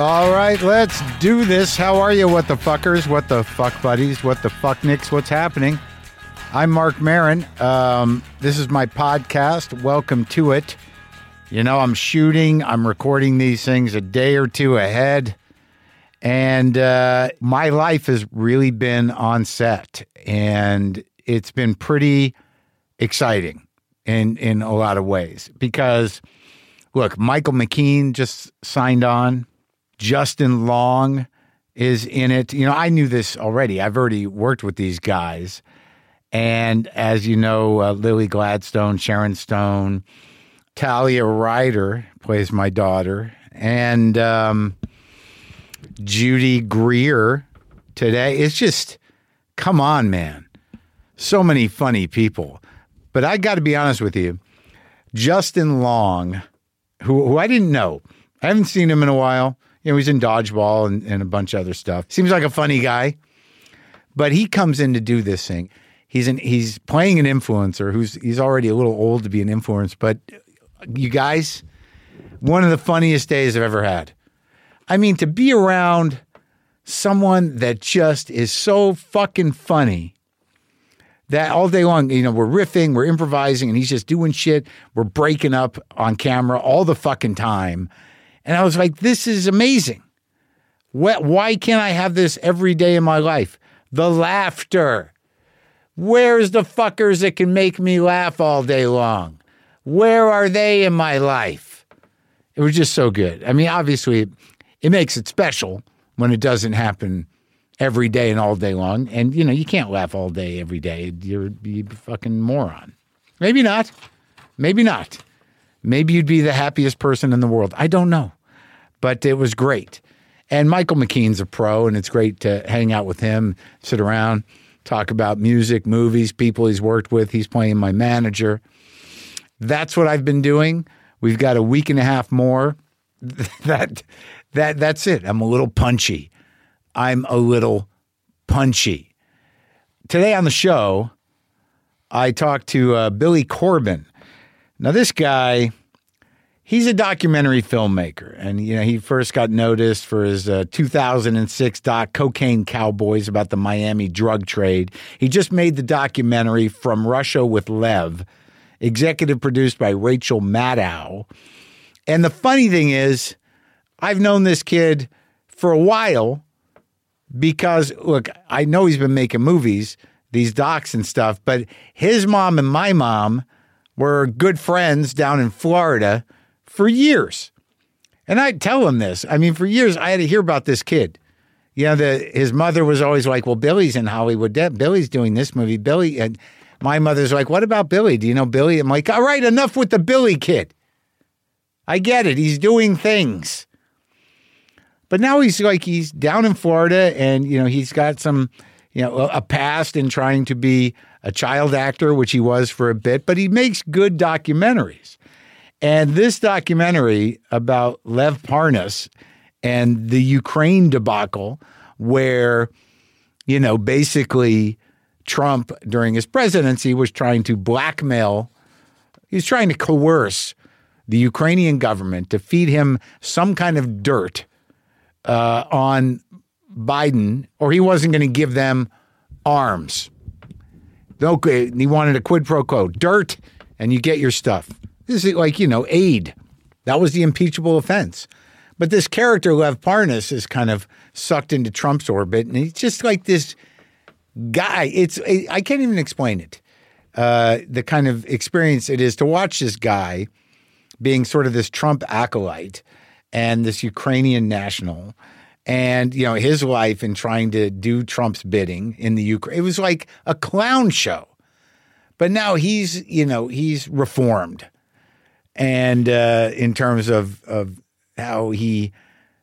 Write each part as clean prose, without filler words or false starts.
All right, let's do this. How are you, what the fuckers, what the fuck buddies, what the fuck nicks, what's happening? I'm Mark Maron. This is my podcast. Welcome to it. You know, I'm recording these things a day or two ahead. And my life has really been on set. And it's been pretty exciting in a lot of ways. Because, look, Michael McKean just signed on. Justin Long is in it. You know, I knew this already. I've already worked with these guys. And as you know, Lily Gladstone, Sharon Stone, Talia Ryder plays my daughter, and Judy Greer today. It's just, come on, man. So many funny people. But I got to be honest with you, Justin Long, who I didn't know. I haven't seen him in a while. You know, he's in Dodgeball and a bunch of other stuff. Seems like a funny guy. But he comes in to do this thing. He's playing an influencer he's already a little old to be an influencer. But you guys, one of the funniest days I've ever had. I mean, to be around someone that just is so fucking funny that all day long, you know, we're riffing, we're improvising, and he's just doing shit. We're breaking up on camera all the fucking time. And I was like, this is amazing. Why can't I have this every day in my life? The laughter. Where's the fuckers that can make me laugh all day long? Where are they in my life? It was just so good. I mean, obviously, it makes it special when it doesn't happen every day and all day long. And, you know, you can't laugh all day, every day. You're a fucking moron. Maybe not. Maybe not. Maybe you'd be the happiest person in the world. I don't know. But it was great. And Michael McKean's a pro, and it's great to hang out with him, sit around, talk about music, movies, people he's worked with. He's playing my manager. That's what I've been doing. We've got a week and a half more. That's it. I'm a little punchy. Today on the show, I talked to Billy Corben. Now, this guy, he's a documentary filmmaker, and you know he first got noticed for his 2006 doc Cocaine Cowboys about the Miami drug trade. He just made the documentary From Russia with Lev, executive produced by Rachel Maddow. And the funny thing is, I've known this kid for a while because, look, I know he's been making movies, these docs and stuff, but his mom and my mom were good friends down in Florida for years. And I'd tell him this. I mean, for years, I had to hear about this kid. You know, his mother was always like, well, Billy's in Hollywood. Billy's doing this movie. Billy, and my mother's like, what about Billy? Do you know Billy? I'm like, all right, enough with the Billy kid. I get it. He's doing things. But now he's down in Florida and, you know, he's got some, you know, a past in trying to be a child actor, which he was for a bit, but he makes good documentaries. And this documentary about Lev Parnas and the Ukraine debacle where, you know, basically Trump during his presidency was trying to coerce the Ukrainian government to feed him some kind of dirt on Biden, or he wasn't going to give them arms. Okay, he wanted a quid pro quo, dirt, and you get your stuff. This is like, you know, aid. That was the impeachable offense. But this character, Lev Parnas, is kind of sucked into Trump's orbit, and he's just like this guy. I can't even explain it. The kind of experience it is to watch this guy being sort of this Trump acolyte and this Ukrainian national, and, you know, his life in trying to do Trump's bidding in the Ukraine. It was like a clown show. But now he's reformed. And in terms of how he's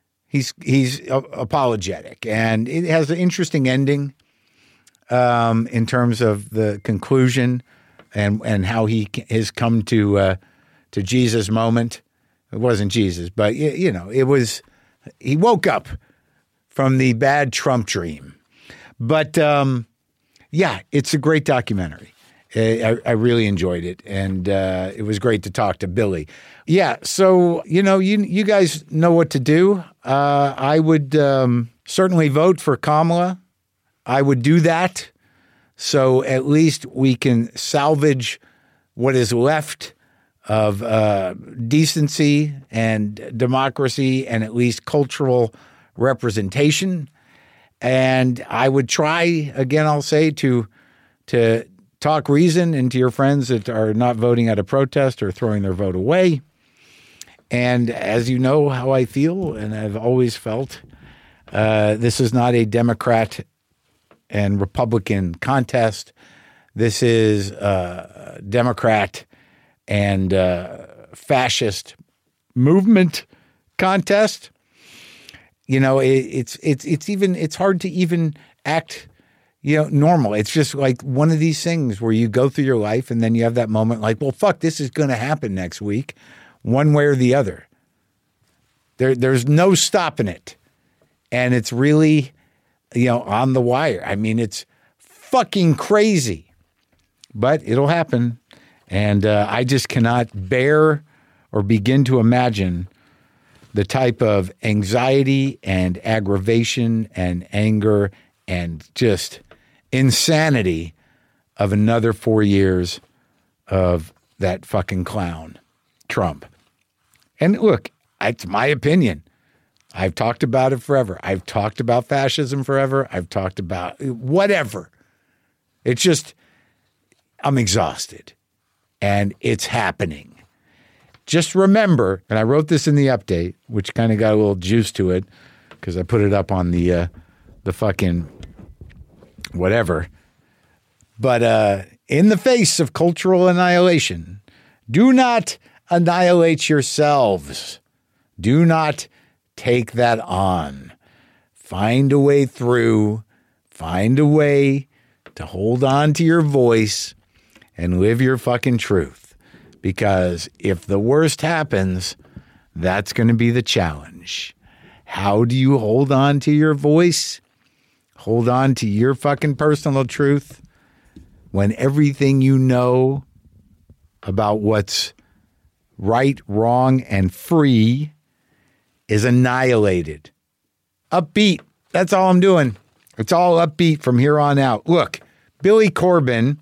apologetic. And it has an interesting ending in terms of the conclusion and how he has come to Jesus' moment. It wasn't Jesus, but, you know, he woke up from the bad Trump dream. But, yeah, it's a great documentary. I really enjoyed it, and it was great to talk to Billy. Yeah, so you guys know what to do. I would certainly vote for Kamala. I would do that, so at least we can salvage what is left of decency and democracy, and at least cultural representation. And I would try again. I'll say to talk reason into your friends that are not voting at a protest or throwing their vote away. And as you know how I feel, and I've always felt, this is not a Democrat and Republican contest. This is a Democrat and fascist movement contest. It's hard to even act normal. It's just like one of these things where you go through your life and then you have that moment like, well, fuck, this is going to happen next week, one way or the other. There's no stopping it. And it's really, on the wire. I mean, it's fucking crazy, but it'll happen. And I just cannot bear or begin to imagine the type of anxiety and aggravation and anger and just insanity of another 4 years of that fucking clown, Trump. And look, it's my opinion. I've talked about it forever. I've talked about fascism forever. I've talked about whatever. It's just, I'm exhausted. And it's happening. Just remember, and I wrote this in the update, which kind of got a little juice to it because I put it up on the fucking whatever. But in the face of cultural annihilation, do not annihilate yourselves. Do not take that on. Find a way through. Find a way to hold on to your voice and live your fucking truth. Because if the worst happens, that's going to be the challenge. How do you hold on to your voice? Hold on to your fucking personal truth when everything you know about what's right, wrong, and free is annihilated. Upbeat. That's all I'm doing. It's all upbeat from here on out. Look, Billy Corben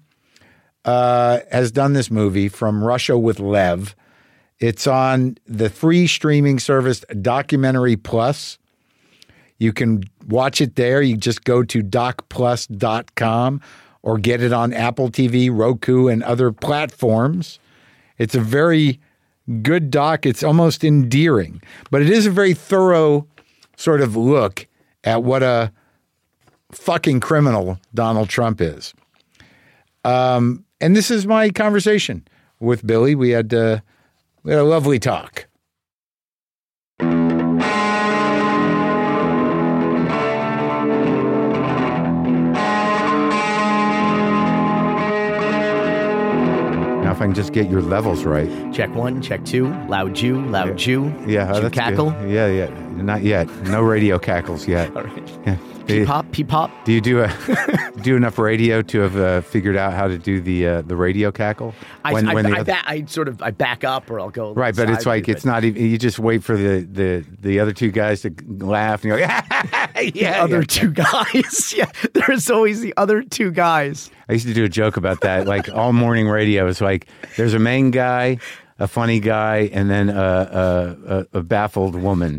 has done this movie, From Russia with Lev. It's on the free streaming service Documentary Plus. You can watch it there. You just go to docplus.com or get it on Apple TV, Roku, and other platforms. It's a very good doc. It's almost endearing, but it is a very thorough sort of look at what a fucking criminal Donald Trump is. And this is my conversation with Billy. We had a lovely talk. Now, if I can just get your levels right. Check 1, check 2, loud Jew, loud Jew. Yeah, Jew that's cackle. Good. Yeah, not yet. No radio cackles yet. All right. Yeah. Peep-hop, peep-hop. Do you do enough radio to have figured out how to do the radio cackle? I back up or I'll go right, but it's like it's not even. You just wait for the other two guys to laugh and you go, yeah, other two guys. Yeah, there's always the other two guys. I used to do a joke about that. Like all morning radio is like there's a main guy, a funny guy, and then a baffled woman.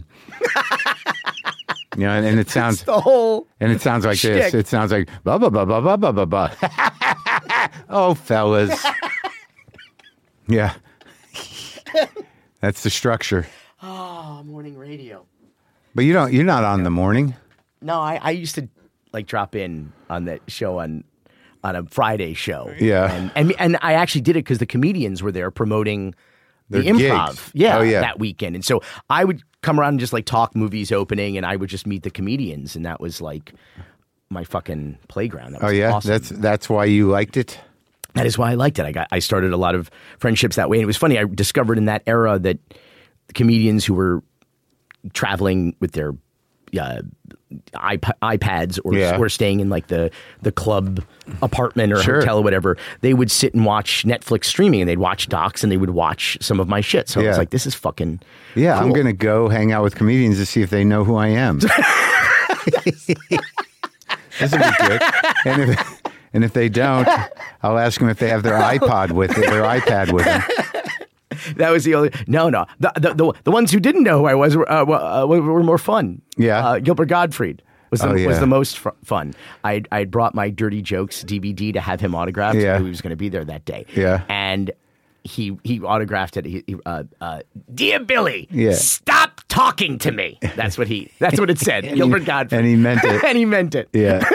And it sounds the whole and it sounds like shtick. This. It sounds like blah blah blah blah blah blah blah blah. Oh, fellas, yeah, that's the structure. Oh, morning radio. But you're not on the morning. No, I used to drop in on that show on a Friday show. Yeah, and I actually did it because the comedians were there promoting the their improv. gigs. Yeah, oh, yeah, that weekend, and so I would come around and just talk movies opening, and I would just meet the comedians, and that was my fucking playground. That was awesome. That's why you liked it. That is why I liked it. I started a lot of friendships that way, and it was funny. I discovered in that era that the comedians who were traveling with their iPads or staying in like the club apartment or hotel or whatever, they would sit and watch Netflix streaming, and they'd watch docs, and they would watch some of my shit. So I was like, this is fucking cool. I'm going to go hang out with comedians to see if they know who I am. This would be good. And if they don't, I'll ask them if they have their iPad with them. That was the only. No. The ones who didn't know who I was were more fun. Yeah. Gilbert Gottfried was the most fun. I'd brought my Dirty Jokes DVD to have him autographed. Yeah. He was going to be there that day. Yeah. And he autographed it. Dear Billy, stop talking to me. That's what it said. Gilbert Gottfried. And he meant it. And he meant it. Yeah.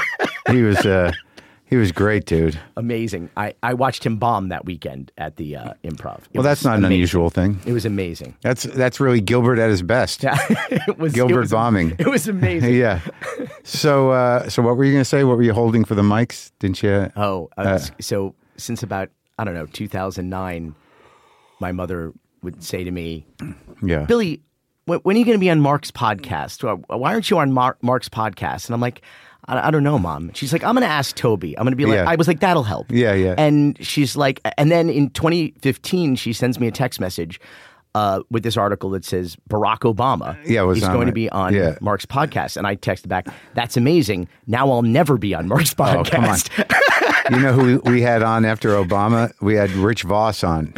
He was great, dude. Amazing. I watched him bomb that weekend at the Improv. Well, that's not an unusual thing. It was amazing. That's really Gilbert at his best. Yeah. Gilbert bombing. It was amazing. Yeah. So what were you going to say? What were you holding for the mics? Didn't you? So since about, 2009, my mother would say to me, Billy, when are you going to be on Mark's podcast? Why aren't you on Mark's podcast? And I'm like, I don't know, Mom. She's like, I'm going to ask Toby. I'm going to be like, I was like, that'll help. Yeah. And she's like, and then in 2015, she sends me a text message with this article that says Barack Obama is going to be on Mark's podcast. And I texted back, that's amazing. Now I'll never be on Mark's podcast. Oh, come on. You know who we had on after Obama? We had Rich Voss on.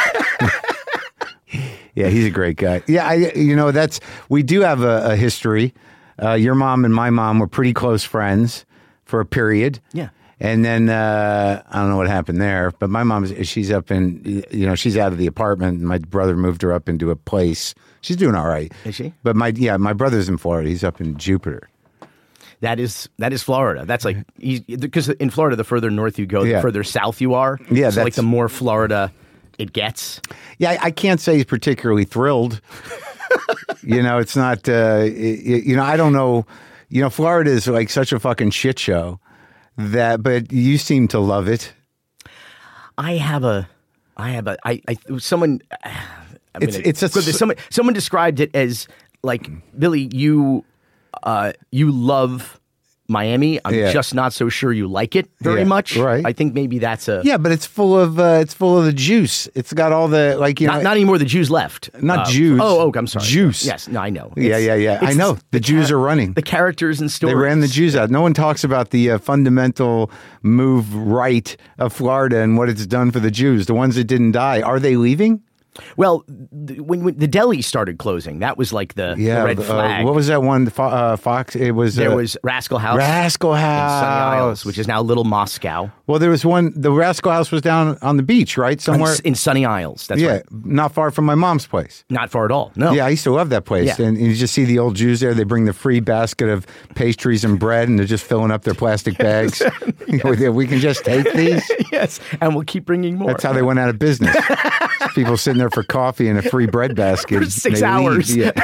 Yeah, he's a great guy. Yeah, we do have a history. Your mom and my mom were pretty close friends for a period. Yeah. And then I don't know what happened there, but my mom, she's up in, she's out of the apartment. My brother moved her up into a place. She's doing all right. Is she? But my brother's in Florida. He's up in Jupiter. That is Florida. That's like, because in Florida, the further north you go, the further south you are. Yeah. So like the more Florida it gets. Yeah, I can't say he's particularly thrilled. It's not, I don't know. Florida is like such a fucking shit show but you seem to love it. Someone described it as like, Billy, you love Miami. I'm just not so sure you like it very much. Right. I think maybe that's but it's full of the juice. It's got all the not anymore. The Jews left. Not Jews. I'm sorry. Juice. Yes. No, I know. Yeah. I know the Jews are running. The characters and stories. They ran the Jews out. No one talks about the fundamental move right of Florida and what it's done for the Jews. The ones that didn't die. Are they leaving? Well, when the deli started closing, that was like the red flag. What was that one? Fox. It was there was Rascal House. Rascal House, in Sunny Isles, which is now Little Moscow. Well, there was one. The Rascal House was down on the beach, right, somewhere in Sunny Isles. That's right. Not far from my mom's place. Not far at all. No. Yeah, I used to love that place. Yeah. And you just see the old Jews there. They bring the free basket of pastries and bread, and they're just filling up their plastic bags. We can just take these. Yes, and we'll keep bringing more. That's how they went out of business. People sitting there for coffee and a free bread basket for 6 hours. Yeah.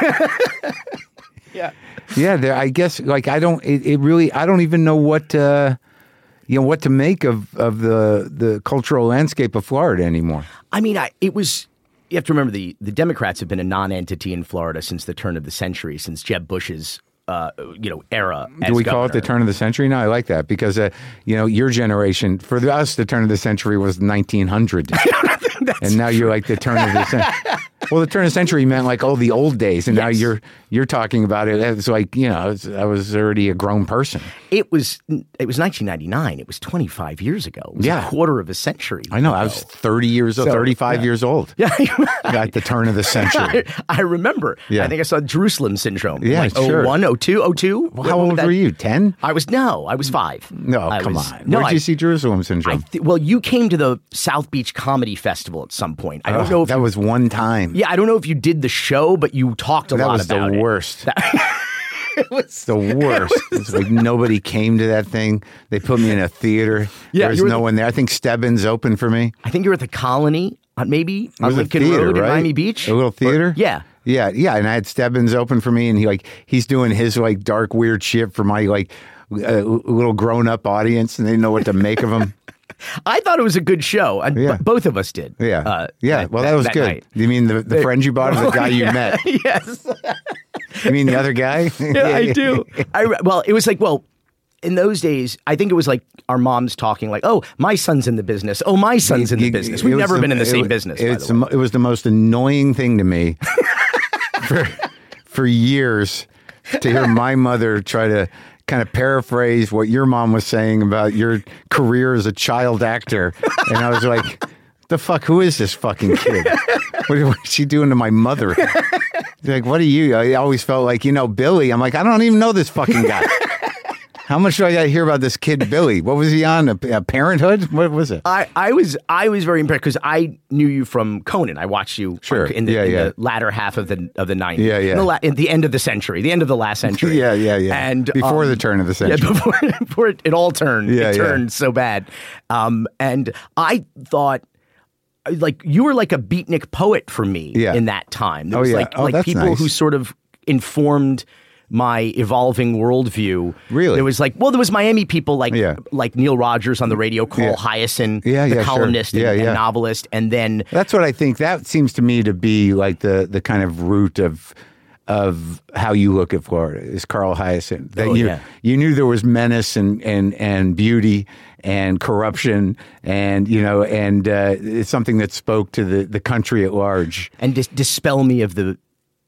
I guess I don't even know what what to make of the cultural landscape of Florida anymore. I mean, you have to remember the Democrats have been a non-entity in Florida since the turn of the century, since Jeb Bush's era. Do we call it the turn of the century? No, I like that because your generation, for us, the turn of the century was 1900. And now you're like the turn of the century. Well, the turn of the century meant like the old days, and now you're talking about it as like I was already a grown person. It was 1999. It was 25 years ago. It was a quarter of a century. I know. I was 35 years old. Yeah, at the turn of the century. I remember. Yeah. I think I saw Jerusalem Syndrome. Yeah, like sure. 01, 02. Well, how old were you? 10? I was 5. No, come on. Where did you see Jerusalem Syndrome? Well, you came to the South Beach Comedy Festival at some point. I don't know if that was one time. Yeah, I don't know if you did the show, but you talked a lot about it. That was the worst. It was the worst. It's like nobody came to that thing. They put me in a theater. Yeah, there was no one there. I think Stebbins opened for me. I think you were at the Colony, maybe on Lincoln Road in Miami Beach. A little theater? Yeah. And I had Stebbins open for me, and he's doing his dark weird shit for my little grown up audience, and they didn't know what to make of him. I thought it was a good show. Both of us did. Yeah. Well, that was good. Night. You mean the friend you bought or the guy you met? Yes. You mean the other guy? Yeah, I do. Well, it was like, in those days, I think it was like our moms talking like, oh, my son's in the business. Oh, my son's in the business. We've never been in the same business, by the way. It was the most annoying thing to me for years to hear my mother try to kind of paraphrase what your mom was saying about your career as a child actor. And I was like, the fuck, who is this fucking kid? What is she doing to my mother? Like, what are you? I always felt like, Billy. I'm like, I don't even know this fucking guy. How much do I got to hear about this kid, Billy? What was he on? A Parenthood? What was it? I was very impressed because I knew you from Conan. I watched you in the latter half of the 90s. Yeah. At the end of the century, the end of the last century. Yeah. And before the turn of the century. Yeah, before it all turned. It turned so bad. And I thought, like, you were like a beatnik poet for me in that time. There was like people nice. who sort of informed my evolving worldview. Really? There was there was Miami people like Neil Rogers on the radio, Carl Hiaasen, the columnist and novelist, and then that's what I think. That seems to me to be like the kind of root of how you look at Florida is Carl Hiaasen. That you knew there was menace and beauty and corruption and it's something that spoke to the country at large and dispel me of the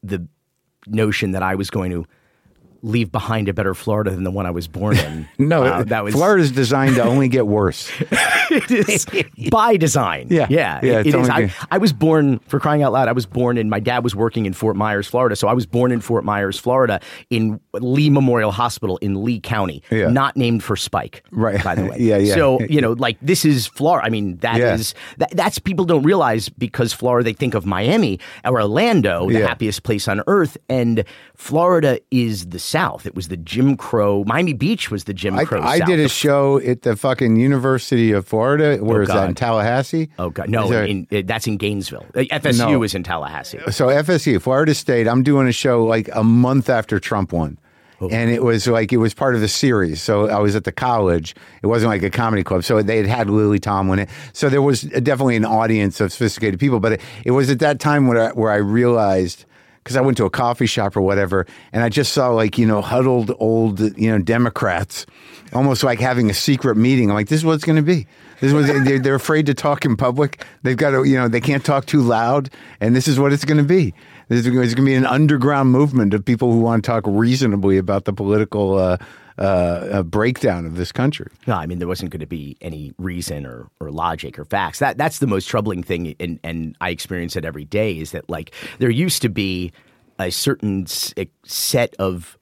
notion that I was going to leave behind a better Florida than the one I was born in. No, Florida's designed to only get worse. It is by design. Yeah. It is. I was born, for crying out loud, my dad was working in Fort Myers, Florida. So I was born in Fort Myers, Florida, in Lee Memorial Hospital in Lee County, not named for Spike, right? By the way. So, this is Florida. I mean, that's people don't realize because Florida, they think of Miami or Orlando, the happiest place on earth. And Florida is the South. It was the Jim Crow. Miami Beach was the Jim Crow South. I did a show at the fucking University of Florida. Where is that? In Tallahassee? Oh, God. No, that's in Gainesville. FSU is in Tallahassee. So FSU, Florida State, I'm doing a show like a month after Trump won. Oh. And it was part of the series. So I was at the college. It wasn't like a comedy club. So they had Lily Tomlin in it. So there was definitely an audience of sophisticated people. But it was at that time where I realized, because I went to a coffee shop or whatever, and I just saw huddled old, Democrats, almost like having a secret meeting. I'm like, this is what it's going to be. They're afraid to talk in public. They've got to, they can't talk too loud, and this is what it's going to be. There's going to be an underground movement of people who want to talk reasonably about the political breakdown of this country. No, I mean, there wasn't going to be any reason or logic or facts. That's the most troubling thing, and I experience it every day, is that, like, there used to be a certain set of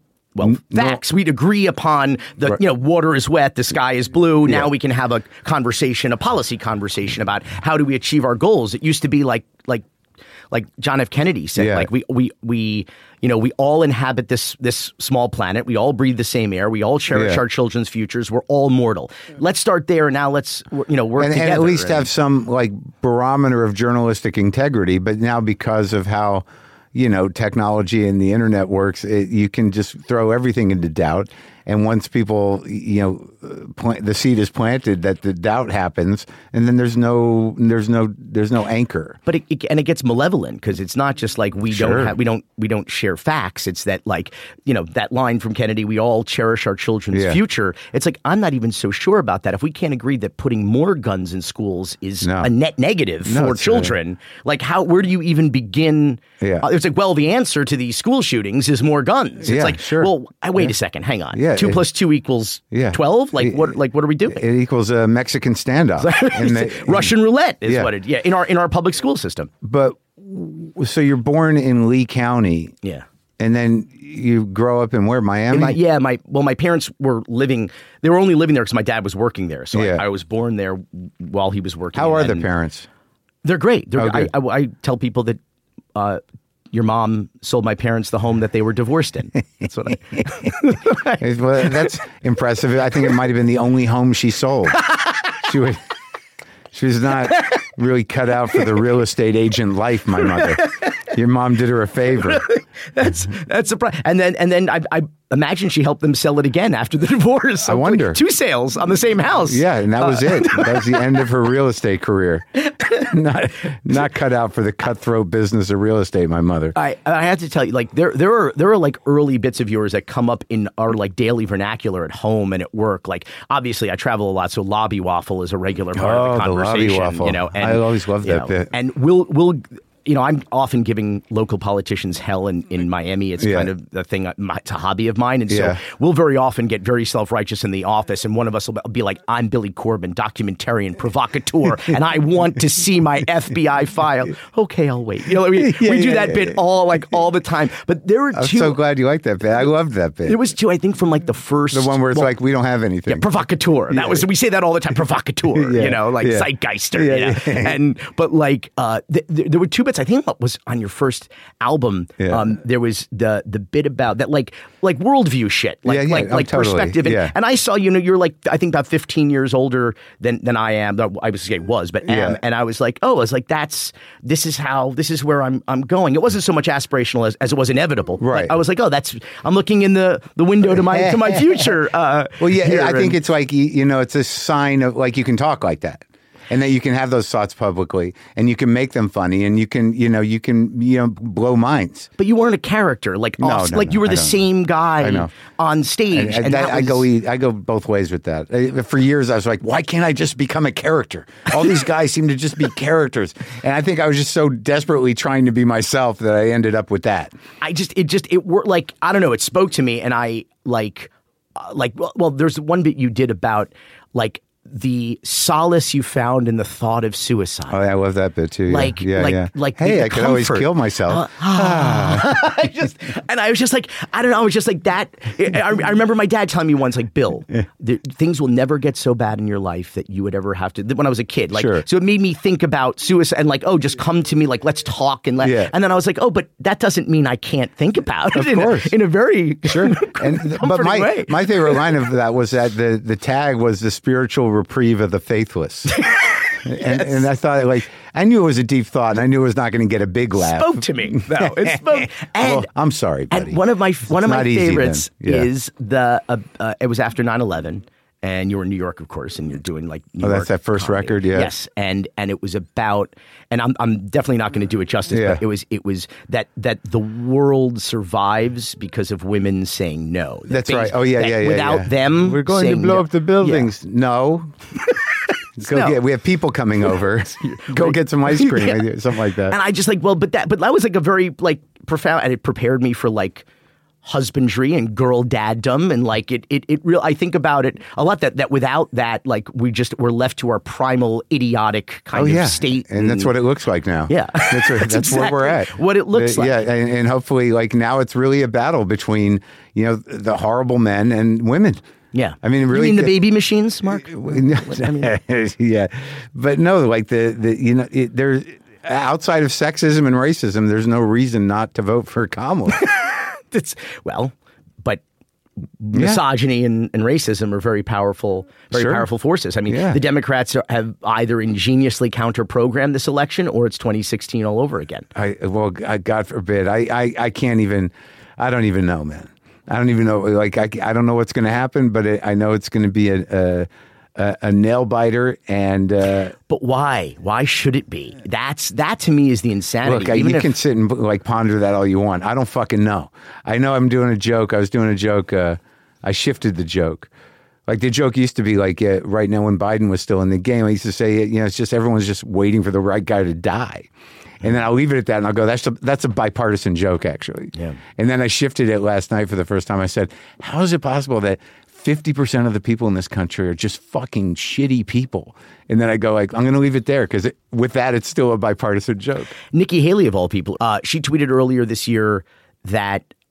facts. We'd agree upon water is wet, the sky is blue. Now we can have a policy conversation about how do we achieve our goals. It used to be like John F. Kennedy said, like we all inhabit this small planet. We all breathe the same air. We all cherish our children's futures. We're all mortal. Let's start there. Now let's work together. And at least have some barometer of journalistic integrity. But now, because of how technology and the internet works, you can just throw everything into doubt. And once people, the seed is planted, that the doubt happens, and then there's no anchor. But it gets malevolent, because it's not just like we don't share facts. It's that, that line from Kennedy, we all cherish our children's future. It's like, I'm not even so sure about that. If we can't agree that putting more guns in schools is a net negative for children, where do you even begin? It's like, well, the answer to these school shootings is more guns. It's well, wait a second, hang on. 2 + 2 = 12. What are we doing? It equals a Mexican standoff. Russian roulette is what it. In our public school system. But so you're born in Lee County. Yeah. And then you grow up in where? Miami? My parents were living. They were only living there because my dad was working there. So I was born there while he was working. How are the parents? They're great. I tell people that. Your mom sold my parents the home that they were divorced in. That's what Well, that's impressive. I think it might have been the only home she sold. She was not really cut out for the real estate agent life, my mother. Your mom did her a favor. That's surprising. And then I imagine she helped them sell it again after the divorce. I wonder. 2 sales on the same house. Yeah, and that was it. That was the end of her real estate career. Not cut out for the cutthroat business of real estate, my mother. I have to tell you, like there are like early bits of yours that come up in our like daily vernacular at home and at work. Like obviously I travel a lot, so lobby waffle is a regular part of the conversation. The lobby waffle. You know, and, I always loved that bit. And we'll I'm often giving local politicians hell in Miami. It's kind of the thing, it's a hobby of mine. And so we'll very often get very self-righteous in the office. And one of us will be like, I'm Billy Corbin, documentarian, provocateur, and I want to see my FBI file. Okay, I'll wait. You know, we do that bit all the time. But there were 2. I'm so glad you liked that bit. I loved that bit. There was 2, I think, from like the first. The one where it's like, we don't have anything. Yeah, provocateur. That was, we say that all the time, provocateur, Zeitgeister, but like, there were 2 bits. I think what was on your first album. There was the bit about that, like worldview shit, like totally. Perspective. And I saw, you're like, I think about 15 years older than I am. I was say was, but am. And I was like, this is where I'm going. It wasn't so much aspirational as it was inevitable. Right. Like, I was like, I'm looking in the window to my future. I think it's like, it's a sign of like, you can talk like that. And that you can have those thoughts publicly, and you can make them funny, and you can blow minds. But you weren't a character, like you were the same guy on stage. And I go both ways with that. For years, I was like, why can't I just become a character? All these guys seem to just be characters, and I think I was just so desperately trying to be myself that I ended up with that. It worked. Like, I don't know. It spoke to me, and I there's one bit you did about like the solace you found in the thought of suicide. Oh, yeah, I love that bit too. Like, hey, I could always kill myself. I was just like, I don't know. I was just like that. I remember my dad telling me once, like, Bill, things will never get so bad in your life that you would ever have to. When I was a kid, so it made me think about suicide and like, just come to me, like, let's talk and and then I was like, but that doesn't mean I can't think about it. Of course, in a very but my favorite line of that was that the tag was the spiritual reprieve of the faithless. And I thought, like, I knew it was a deep thought, and I knew it was not going to get a big laugh. Spoke to me, though. It spoke. And I'm sorry, buddy. And one of my favorites is it was after 9/11, and you were in New York, of course, and you're doing like New York that's that first comedy. record, yeah. Yes, and it was about, and I'm definitely not going to do it justice, but it was that the world survives because of women saying no. That's right. Oh yeah. Without them, we're going to blow up the buildings. No. We have people coming over. Go get some ice cream, something like that. And I just like, but that was like a very like profound, and it prepared me for like husbandry and girl daddom, and like it real. I think about it a lot that without that, like we're left to our primal idiotic kind of state, and that's what it looks like now. Yeah, that's exactly where we're at. What it looks like. Yeah, and hopefully, like now, it's really a battle between the horrible men and women. Yeah, I mean, really. You mean the baby machines, Mark? Yeah, but no, like there's outside of sexism and racism, there's no reason not to vote for Kamala. But misogyny and racism are very powerful forces. I mean, the Democrats have either ingeniously counter-programmed this election, or it's 2016 all over again. God forbid. I can't even. I don't even know, man. I don't even know. Like, I don't know what's going to happen, but I know it's going to be a nail biter. And but why? Why should it be? That to me is the insanity. Look, you can sit and like ponder that all you want. I don't fucking know. I know I'm doing a joke. I was doing a joke. I shifted the joke. Like the joke used to be like right now when Biden was still in the game, I used to say, it's just everyone's just waiting for the right guy to die. And then I'll leave it at that, and I'll go, that's a bipartisan joke, actually. Yeah. And then I shifted it last night for the first time. I said, how is it possible that 50% of the people in this country are just fucking shitty people? And then I go, like, I'm going to leave it there, because with that, it's still a bipartisan joke. Nikki Haley, of all people, she tweeted earlier this year that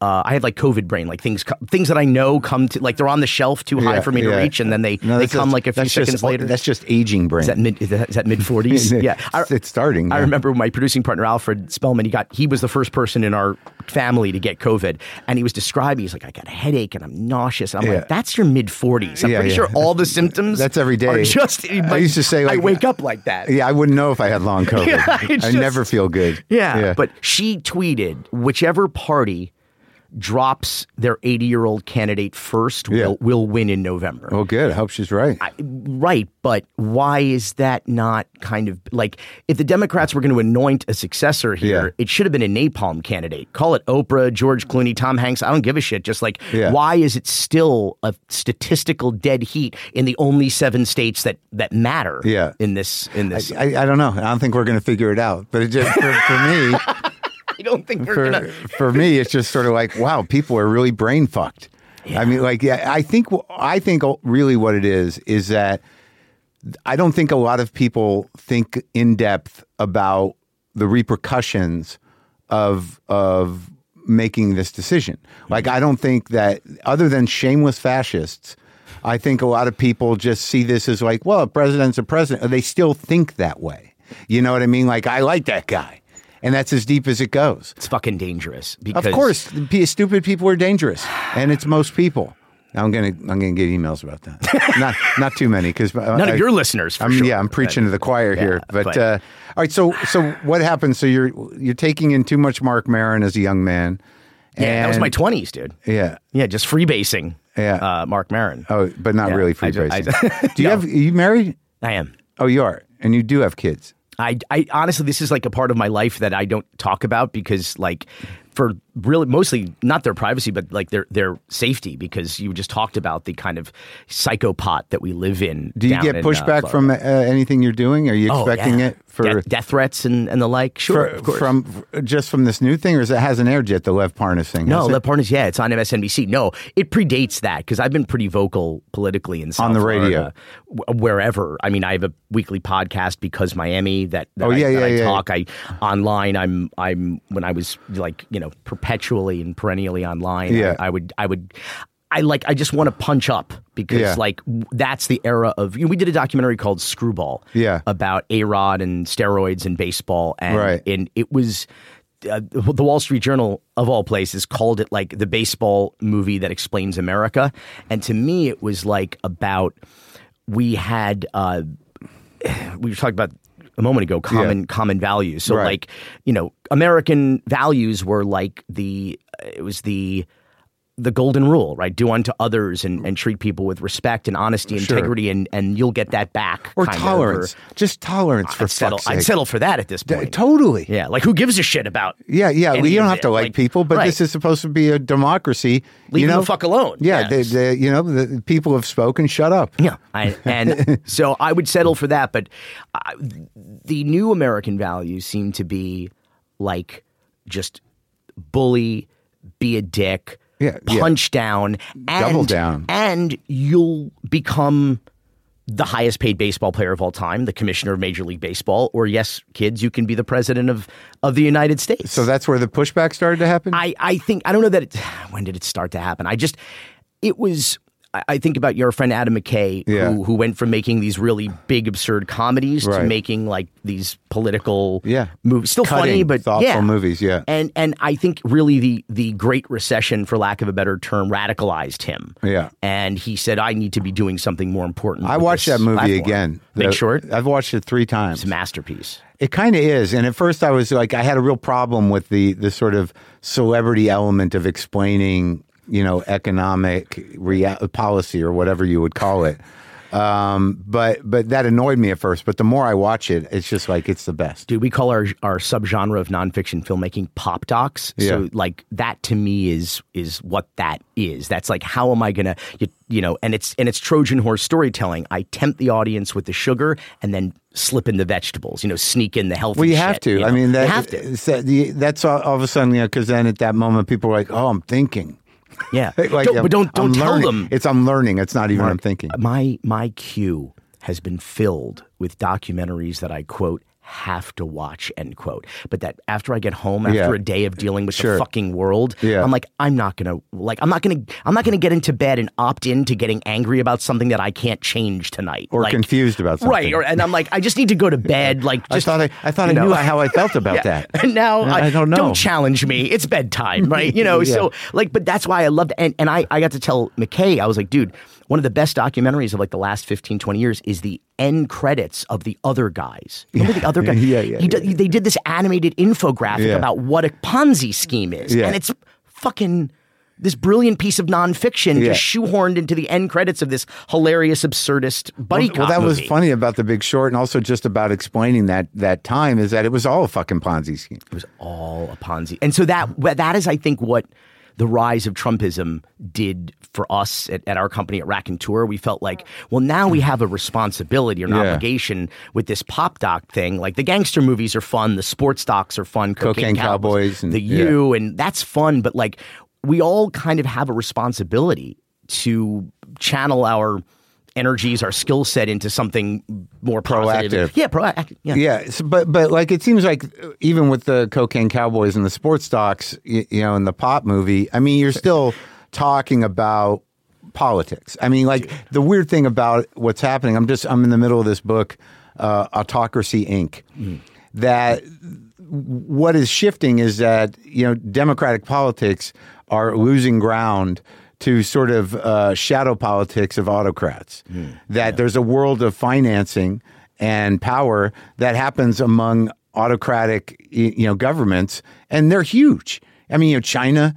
I had like COVID brain, like things that I know come to, like they're on the shelf too high for me to reach, and then they come like a few seconds later. That's just aging brain. Is that mid 40s? Yeah, it's starting. I remember my producing partner Alfred Spellman. He was the first person in our family to get COVID, and he was describing. He's like, I got a headache and I'm nauseous. And I'm like, that's your mid 40s. I'm pretty sure all the symptoms. That's every day. Are just. I used to say, like, I wake up like that. Yeah, I wouldn't know if I had long COVID. I never feel good. Yeah, but she tweeted, whichever party drops their 80-year-old candidate first will win in November. Oh, good. I hope she's right. Right, but why is that not kind of like, if the Democrats were going to anoint a successor here, it should have been a napalm candidate. Call it Oprah, George Clooney, Tom Hanks. I don't give a shit. Just like, why is it still a statistical dead heat in the only 7 states that matter in this? I don't know. I don't think we're going to figure it out. But it just, for me... I don't think we're gonna. For me, it's just sort of like, wow, people are really brain fucked. Yeah. I mean, like, I think really what it is that I don't think a lot of people think in depth about the repercussions of making this decision. Like, I don't think that, other than shameless fascists, I think a lot of people just see this as like, well, a president's a president. They still think that way. You know what I mean? Like, I like that guy. And that's as deep as it goes. It's fucking dangerous. Because of course, stupid people are dangerous, and it's most people. I'm gonna get emails about that. not too many, because none of your listeners. For sure. Yeah, I'm preaching to the choir here. But all right, so what happened? So you're taking in too much Marc Maron as a young man. Yeah, that was my 20s, dude. Yeah, just freebasing. Yeah, Marc Maron. Oh, but not really freebasing. Are you married? I am. Oh, you are, and you do have kids. I honestly, this is like a part of my life that I don't talk about because, like, for really mostly not their privacy, but like their safety, because you just talked about the kind of psychopath that we live in. Do you get pushback from anything you're doing? Are you expecting it for death threats and the like? Sure, of course. From this new thing, or it hasn't aired yet, the Lev Parnas thing? No, Lev Parnas, it's on MSNBC. No, it predates that because I've been pretty vocal politically in South on the Florida, radio, wherever. I mean, I have a weekly podcast because Miami that I talk. Online. I'm when I was like, perpetually and perennially online. I just want to punch up because like that's the era of, we did a documentary called Screwball about A-Rod and steroids and baseball. And it was, the Wall Street Journal of all places called it like the baseball movie that explains America. And to me, it was like about, we were talking about a moment ago, common values. So like, American values were like the golden rule, right? Do unto others and treat people with respect and honesty, integrity, and you'll get that back. Or tolerance. Just tolerance, for fuck's sake. I'd settle for that at this point. Totally. Yeah, like who gives a shit about you don't have to like people, but this is supposed to be a democracy. Leave them the fuck alone. Yeah, the people have spoken, shut up. Yeah, and so I would settle for that, but the new American values seem to be like just bully, be a dick, punch down, and double down, and you'll become the highest paid baseball player of all time, the commissioner of Major League Baseball, or yes, kids, you can be the president of the United States. So that's where the pushback started to happen? I think, I don't know that when did it start to happen? I think about your friend Adam McKay, who went from making these really big, absurd comedies to making like these political movies. Still funny, but thoughtful movies, And I think really the Great Recession, for lack of a better term, radicalized him. Yeah. And he said, I need to be doing something more important. I watched that movie again. Big Short? I've watched it 3 times. It's a masterpiece. It kind of is. And at first I was like, I had a real problem with the sort of celebrity element of explaining economic policy or whatever you would call it. But that annoyed me at first. But the more I watch it, it's just like, it's the best. Dude, we call our subgenre of nonfiction filmmaking pop docs. Yeah. So like that to me is what that is. That's like, how am I going to, and it's Trojan horse storytelling. I tempt the audience with the sugar and then slip in the vegetables, sneak in the healthy shit. Well, you have to. I mean, you have to. That's all of a sudden, because then at that moment, people are like, oh, I'm thinking. Yeah, like, but don't tell them. I'm learning. It's not even I'm thinking. My queue has been filled with documentaries that I quote have to watch, end quote. But that after I get home, after a day of dealing with the fucking world, I'm like, I'm not gonna get into bed and opt into getting angry about something that I can't change tonight. Or confused about something. Right. And I'm like, I just need to go to bed. Like, just, I thought I knew how I felt about that. And now I don't know. Don't challenge me. It's bedtime, right? So like, but that's why I loved it. And I got to tell McKay, I was like, dude, one of the best documentaries of like the last 15, 20 years is the end credits of The Other Guys. Remember The Other Guys? They did this animated infographic about what a Ponzi scheme is. And it's fucking this brilliant piece of nonfiction just shoehorned into the end credits of this hilarious, absurdist buddy cop that movie. was funny about The Big Short, and also just about explaining that time is that it was all a fucking Ponzi scheme. It was all a Ponzi. And so that is, I think, what the rise of Trumpism did for us at our company at Raconteur. We felt like, well, now we have a responsibility or an obligation with this pop doc thing. Like the gangster movies are fun, the sports docs are fun, Cocaine Cowboys, and the U, and that's fun. But like, we all kind of have a responsibility to channel our energies, our skill set into something more positive. Proactive. Yeah, proactive. Yeah. So, but like it seems like even with the Cocaine Cowboys and the sports docs, and the pop movie, I mean, you're still talking about politics. I mean, like the weird thing about what's happening, I'm in the middle of this book, Autocracy Inc. That what is shifting is that, democratic politics are losing ground to sort of shadow politics of autocrats. There's a world of financing and power that happens among autocratic, governments, and they're huge. I mean, China,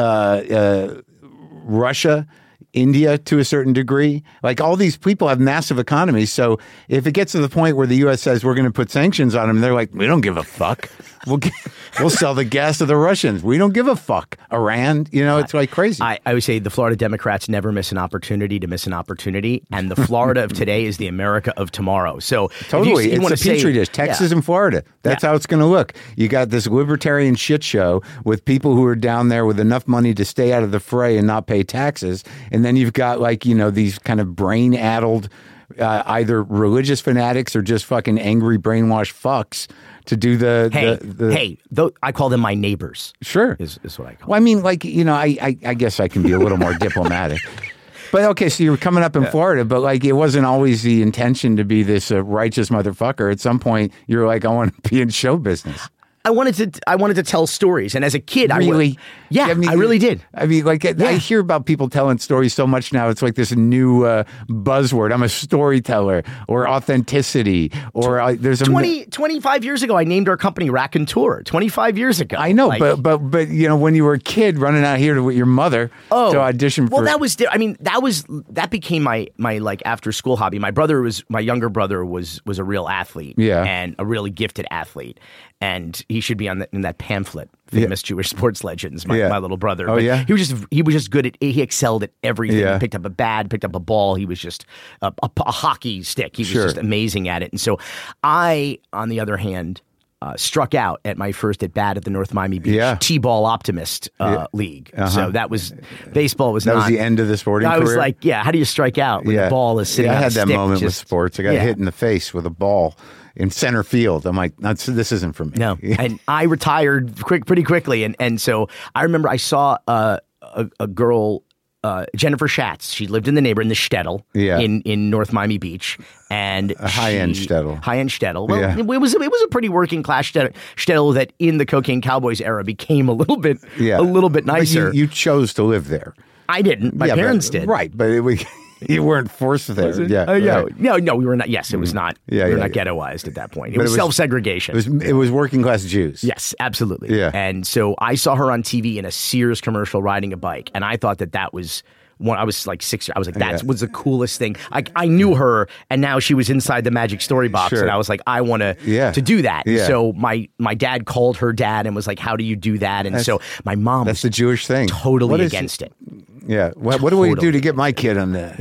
Russia, India to a certain degree. Like all these people have massive economies. So if it gets to the point where the U.S. says we're going to put sanctions on them, they're like, we don't give a fuck. We'll sell the gas to the Russians. We don't give a fuck. Iran, it's like crazy. I would say the Florida Democrats never miss an opportunity to miss an opportunity. And the Florida of today is the America of tomorrow. So totally. It's a petri dish. Texas and Florida. That's how it's going to look. You got this libertarian shit show with people who are down there with enough money to stay out of the fray and not pay taxes. And then you've got these kind of brain-addled either religious fanatics or just fucking angry brainwashed fucks to do I call them my neighbors. Sure. Is what I call them. Well, I mean, I guess I can be a little more diplomatic. But okay, so you're coming up in Florida, but it wasn't always the intention to be this righteous motherfucker. At some point, you're like, I want to be in show business. I wanted to tell stories, and as a kid, really, I really did. I mean, I hear about people telling stories so much now. It's like this new buzzword. I'm a storyteller, or authenticity, or there's 25 years ago, I named our company Raconteur. 25 years ago, I know, but when you were a kid running out here with your mother to audition for, that became my after school hobby. My younger brother was a real athlete, and a really gifted athlete. And he should be in that pamphlet, Famous Jewish Sports Legends, my little brother. Oh, but he was just good he excelled at everything. He picked up a bat, picked up a ball. He was just a hockey stick. He was just amazing at it. And so I, on the other hand, struck out at my first at bat at the North Miami Beach T-ball Optimist League. So that was baseball. That was the end of the sporting career. I was like, how do you strike out when the ball is sitting on a stick? I had that moment with sports. I got hit in the face with a ball in center field. I'm like, this isn't for me. No, and I retired pretty quickly, and so I remember I saw a girl, Jennifer Schatz. She lived in the neighborhood in the Shtetl in North Miami Beach, and a high-end Shtetl. Well, it was a pretty working class Shtetl that in the Cocaine Cowboys era became a little bit nicer. But you chose to live there. I didn't. My parents did. Right, but you weren't forced there. No, we were not. Yes, it was not. We were not ghettoized at that point. It was self-segregation. It was working class Jews. Yes, absolutely. Yeah. And so I saw her on TV in a Sears commercial riding a bike, and I thought that was one. I was like 6. I was like, that was the coolest thing. I knew her, and now she was inside the Magic Story box, and I was like, I want to do that. Yeah. So my dad called her dad and was like, how do you do that? And so my mom that's the Jewish thing. Totally against it. Yeah. What do we do to get my kid on that? Yeah.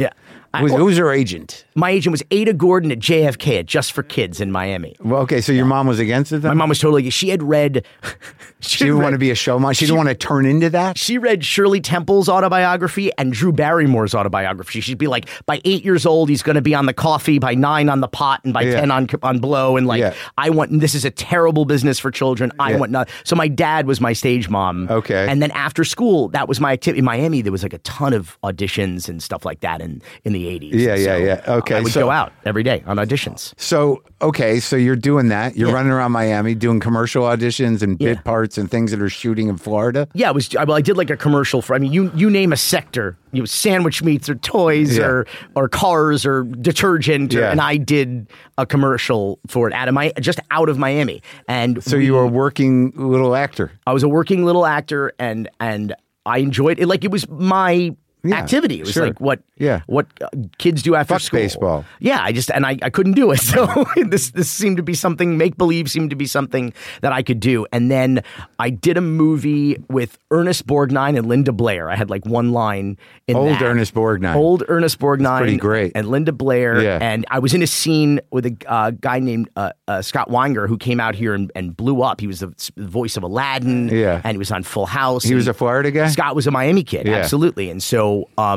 Who was her agent? My agent was Ada Gordon at JFK at Just for Kids in Miami. Well, okay, so your mom was against it then? My mom was totally. She had read. She didn't want to be a show mom. She didn't want to turn into that. She read Shirley Temple's autobiography and Drew Barrymore's autobiography. She'd be like, by 8 years old, he's going to be on the coffee, by 9 on the pot, and by 10 on blow. And like, this is a terrible business for children. I want not. So my dad was my stage mom. Okay. And then after school, that was my activity. In Miami, there was like a ton of auditions and stuff like that in the 80s. Yeah. Okay. I would go out every day on auditions. So you're doing that. You're running around Miami doing commercial auditions and bit parts and things that are shooting in Florida. Yeah, I did like a commercial for, you name a sector, sandwich meats or toys or cars or detergent, and I did a commercial for it just out of Miami. And so you were a working little actor. I was a working little actor, and I enjoyed it. Like, it was my activity. It was like what kids do after school. Baseball. Yeah, I couldn't do it. So this seemed to be something, make believe seemed to be something that I could do. And then I did a movie with Ernest Borgnine and Linda Blair. I had like one line in Old Ernest Borgnine. Pretty great. And Linda Blair. Yeah. And I was in a scene with a guy named Scott Weinger, who came out here and blew up. He was the voice of Aladdin. Yeah. And he was on Full House. He was a Florida guy? Scott was a Miami kid. Yeah. Absolutely. And so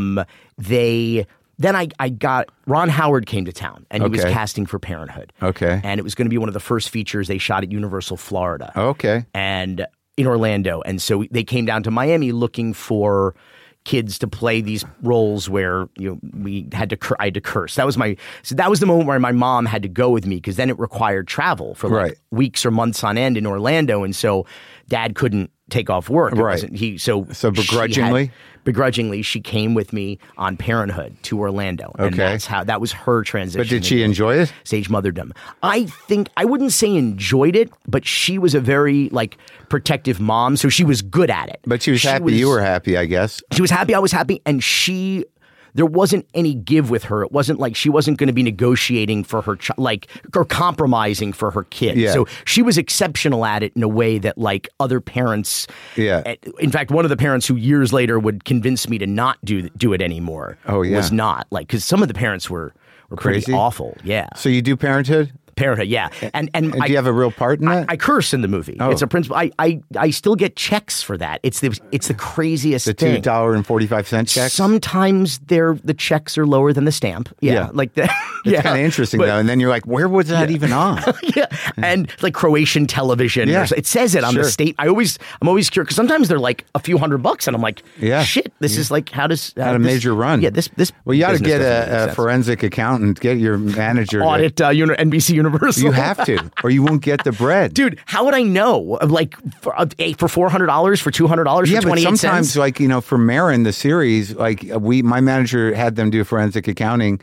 then I got Ron Howard came to town, and he was casting for Parenthood. Okay. And it was going to be one of the first features they shot at Universal Florida. Okay. And in Orlando. And so they came down to Miami looking for kids to play these roles where I had to curse. That was the moment where my mom had to go with me, because then it required travel for like weeks or months on end in Orlando, and so Dad couldn't take off work. So begrudgingly she came with me on Parenthood to Orlando. And that was her transition. But did she enjoy it? Stage motherdom. I wouldn't say enjoyed it, but she was a very like protective mom, so she was good at it. But she was happy. You were happy, I guess. She was happy. I was happy. And there wasn't any give with her. It wasn't like she wasn't going to be negotiating for her or compromising for her kid. Yeah. So she was exceptional at it in a way that like other parents. Yeah. In fact, one of the parents who years later would convince me to not do it anymore. Was not like, because some of the parents were pretty awful. Yeah. So you do Parenthood? Parenthood, yeah. And do you have a real part in that? I curse in the movie. Oh. It's a principle. I still get checks for that. It's the craziest thing. The $2.45 checks? Sometimes the checks are lower than the stamp. Yeah. Like that. It's kind of interesting, though. And then you're like, where was that even on? Yeah. And like Croatian television. Yeah. It says it on the state. I'm always curious, because sometimes they're like a few $100, and I'm like, shit, this is like, how a major run. Yeah, this well, you ought to get a forensic accounnt, get your manager. Audit NBC Universal. You have to, or you won't get the bread. Dude, how would I know? Like, for $400, for $200, for 28 cents? But sometimes, like, for Marin, the series, like, my manager had them do forensic accounting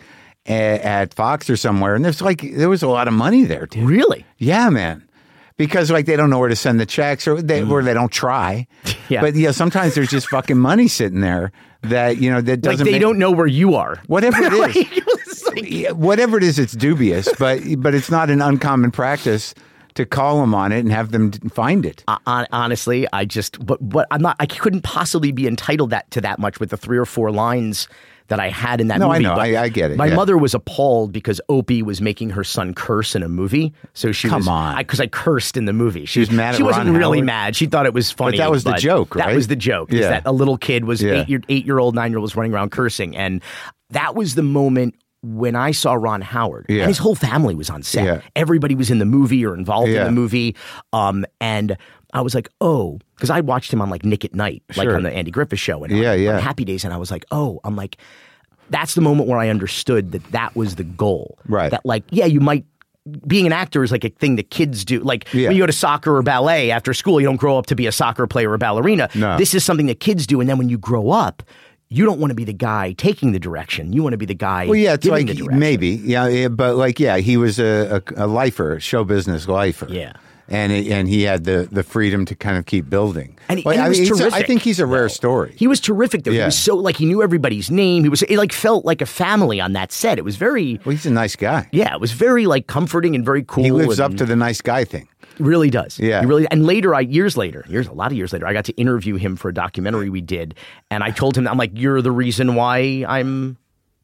at Fox or somewhere, and there was a lot of money there, dude. Really? Yeah, man. Because like they don't know where to send the checks, or they don't try. Yeah. But sometimes there's just fucking money sitting there that that doesn't. Like they don't know where you are. Whatever it is, whatever it is, it's dubious. But it's not an uncommon practice to call them on it and have them find it. Honestly, but I'm not. I couldn't possibly be entitled to that much with the 3 or 4 lines that I had in that movie. No, I know. I get it. My mother was appalled because Opie was making her son curse in a movie. So she because I cursed in the movie. She was mad at Ron Howard? She wasn't really mad. She thought it was funny. But that was the joke, right? That was the joke. Yeah. That a little kid was 8-year-old, 9-year-old was running around cursing. And that was the moment when I saw Ron Howard. Yeah. And his whole family was on set. Yeah. Everybody was in the movie or involved in the movie. And I was like, oh, because I watched him on like Nick at Night, like on the Andy Griffith Show and on Happy Days. And I was like, I'm like, that's the moment where I understood that was the goal. Right. That like, you might, being an actor is like a thing that kids do. Like when you go to soccer or ballet after school, you don't grow up to be a soccer player or ballerina. No. This is something that kids do. And then when you grow up, you don't want to be the guy taking the direction. You want to be the guy giving the direction. Maybe. Yeah, but like, he was a lifer, show business lifer. Yeah. And he had the freedom to kind of keep building. And he was terrific. I think he's a rare story. He was terrific, though. Yeah. He was so, like, he knew everybody's name. It like felt like a family on that set. It was very... Well, he's a nice guy. Yeah, it was very, like, comforting and very cool. He lives up to the nice guy thing. Really does. Yeah. And later, a lot of years later, I got to interview him for a documentary we did. And I told him, I'm like, you're the reason why I'm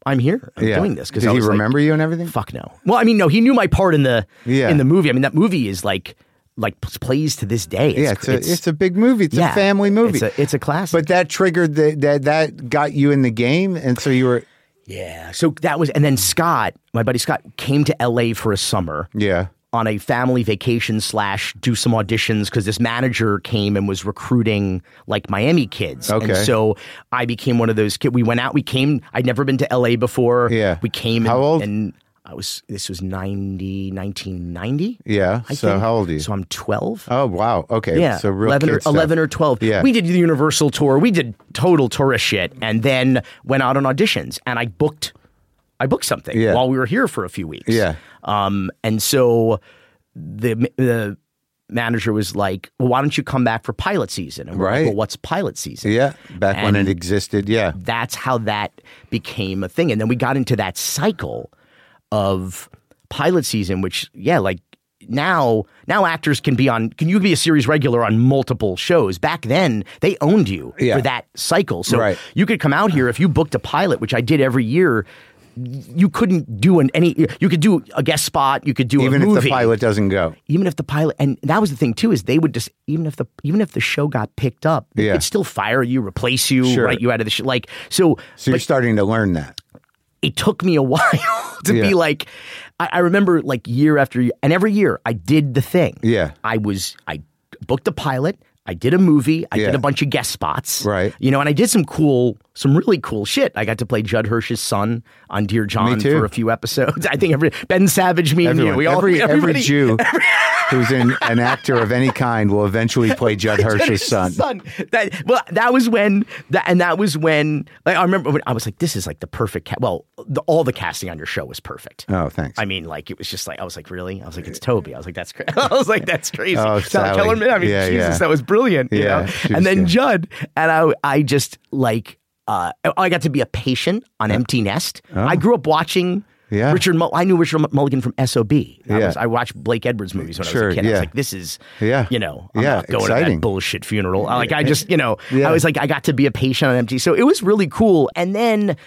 I'm here. I'm doing this. Did he remember you and everything? Fuck no. Well, I mean, no, he knew my part in the movie. I mean, that movie is like plays to this day. It's a big movie. It's a family movie. It's a classic. But that triggered that got you in the game, and so you were. Yeah. So that was, and then Scott, my buddy Scott, came to LA for a summer. Yeah. On a family vacation / do some auditions because this manager came and was recruiting like Miami kids. Okay. And so I became one of those kids. We went out, I'd never been to LA before. Yeah. We came. How old? And this was 1990. Yeah. So how old are you? So I'm 12. Oh, wow. Okay. Yeah. So real 11 or 12. Yeah. We did the Universal tour. We did total tourist shit and then went out on auditions and I booked something while we were here for a few weeks. Yeah. And so the manager was like, well, why don't you come back for pilot season? And we're like, well, what's pilot season? Yeah. Back when it existed. Yeah. That's how that became a thing. And then we got into that cycle of pilot season, which, like now actors can be a series regular on multiple shows. Back then, they owned you for that cycle. So you could come out here if you booked a pilot, which I did every year. You couldn't do you could do a guest spot, you could do even a movie. If the pilot doesn't go. Even if the pilot, and that was the thing too, is they would just, even if the show got picked up, they could still fire you, replace you, write you out of the show. Like, so you're starting to learn that. It took me a while to be like, I remember like year after year, and every year I did the thing. Yeah. I booked a pilot, I did a movie, I did a bunch of guest spots. Right. You know, and I did some really cool shit. I got to play Judd Hirsch's son on Dear John for a few episodes. I think Ben Savage, me and you. Every Jew who's an actor of any kind will eventually play Judd Hirsch's son. That was when like, I remember when I was like, this is like the perfect all the casting on your show was perfect. Oh, thanks. I mean, like it was just like, I was like, really? I was like, it's Toby. I was like, that's crazy. I was like, that's crazy. Oh, Sally Kellerman. I mean, Jesus, that was brilliant. You know? And then Judd, and I just like, I got to be a patient on Empty Nest. I grew up watching I knew Richard Mulligan from SOB. I watched Blake Edwards movies when I was a kid. I was like, this is, I'm not going to that bullshit funeral. Like, I just, I was like, I got to be a patient on MT. So it was really cool. And then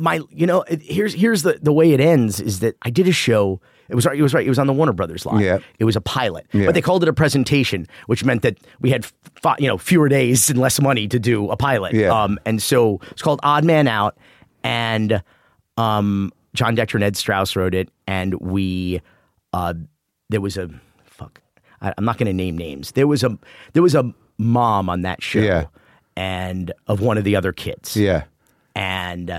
here's the way it ends is that I did a show. It was right. It was on the Warner Brothers line. Yeah. It was a pilot, but they called it a presentation, which meant that we had fewer days and less money to do a pilot. Yeah. And so it's called Odd Man Out, and John Dector and Ed Strauss wrote it, and we there was a I'm not going to name names. There was a mom on that show, and of one of the other kids. Yeah. And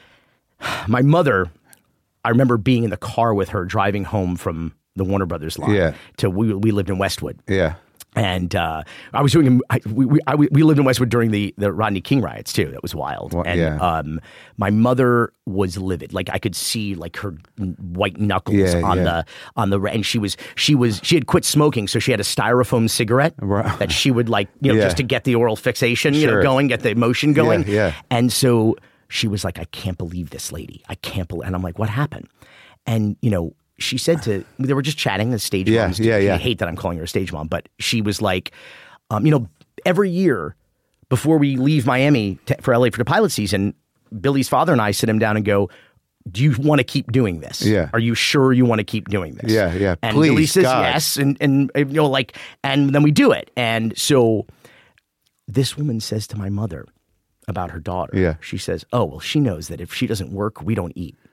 my mother, I remember being in the car with her driving home from the Warner Brothers line. We lived in Westwood. Yeah. And I was doing. We lived in Westwood during the Rodney King riots too. That was wild. Well, and my mother was livid. Like I could see like her white knuckles on the and she had quit smoking, so she had a styrofoam cigarette that she would like just to get the oral fixation going, get the emotion going. Yeah. And so she was like, I can't believe this lady. I can't believe. And I'm like, what happened? And she said they were just chatting as stage moms. I hate that I'm calling her a stage mom, but she was like, every year before we leave Miami for LA for the pilot season, Billy's father and I sit him down and go, do you want to keep doing this? Yeah. Are you sure you want to keep doing this? Yeah, yeah. And please, Billy says God. yes, and and then we do it. And so this woman says to my mother about her daughter. Yeah. She says, oh, well, she knows that if she doesn't work, we don't eat.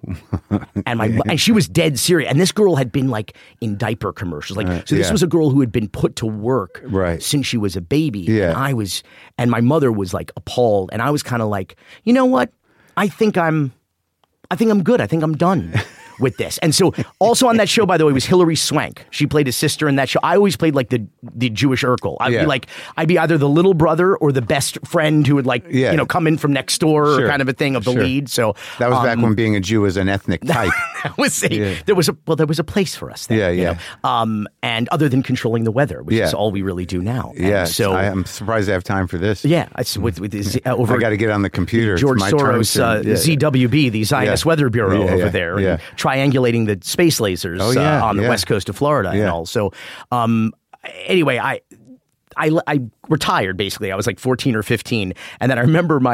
And she was dead serious. And this girl had been like in diaper commercials. This was a girl who had been put to work since she was a baby. Yeah. And my mother was like appalled. And I was kind of like, you know what? I think I'm good. I think I'm done with this. And so also on that show, by the way, was Hilary Swank. She played his sister in that show. I always played like the Jewish Urkel. I'd be either the little brother or the best friend who would come in from next door or kind of a thing of the lead. So that was back when being a Jew was an ethnic type. There was a place for us there. And other than controlling the weather, which is all we really do now. Yeah. So I'm surprised I have time for this. Yeah. It's with this, over I got to get on the computer. George Soros, ZWB, the Zionist Weather Bureau over there. Yeah. Triangulating the space lasers on the west coast of Florida and all. So anyway, I retired basically. I was like 14 or 15. And then I remember my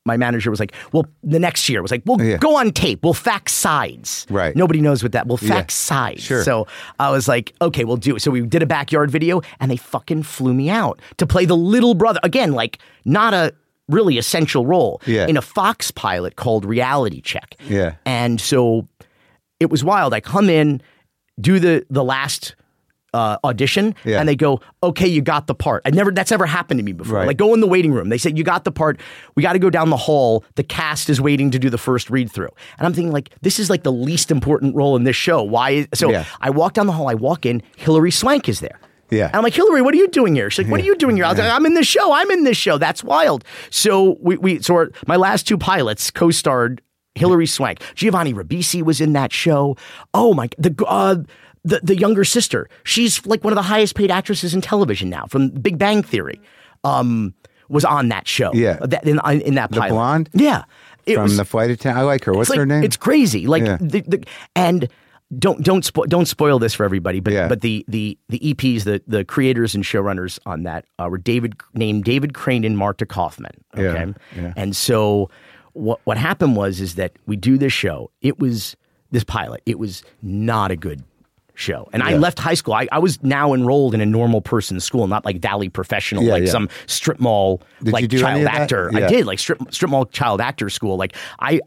my manager was like, well, the next year was like, well, go on tape. We'll fax sides. Right. Nobody knows what that. We'll fax sides. Sure. So I was like, okay, we'll do it. So we did a backyard video, and they fucking flew me out to play the little brother. Again, like not a really essential role in a Fox pilot called Reality Check. Yeah. And so it was wild. I come in, do the last audition, and they go, okay, you got the part. That's never happened to me before. Right. Like, go in the waiting room. They said, you got the part. We got to go down the hall. The cast is waiting to do the first read through. And I'm thinking, like, this is like the least important role in this show. Why? I walk down the hall. I walk in. Hilary Swank is there. Yeah. And I'm like, Hillary, what are you doing here? She's like, what are you doing here? I was like, I'm in this show. I'm in this show. That's wild. So my last two pilots co-starred Hilary Swank. Giovanni Ribisi was in that show. Oh my, the younger sister. She's like one of the highest paid actresses in television now from Big Bang Theory. Was on that show. Yeah. In that pilot. The blonde? Yeah. From the flight attendant. I like her. What's her name? It's crazy. Like and don't spoil this for everybody, but the EPs, the creators and showrunners on that were David Crane and Marta Kaufman. Okay. Yeah. And so what happened is that we do this show. It was this pilot. It was not a good show. And I left high school. I was now enrolled in a normal person's school, not like Valley Professional, some strip mall like child actor. I did like strip mall child actor school. Like I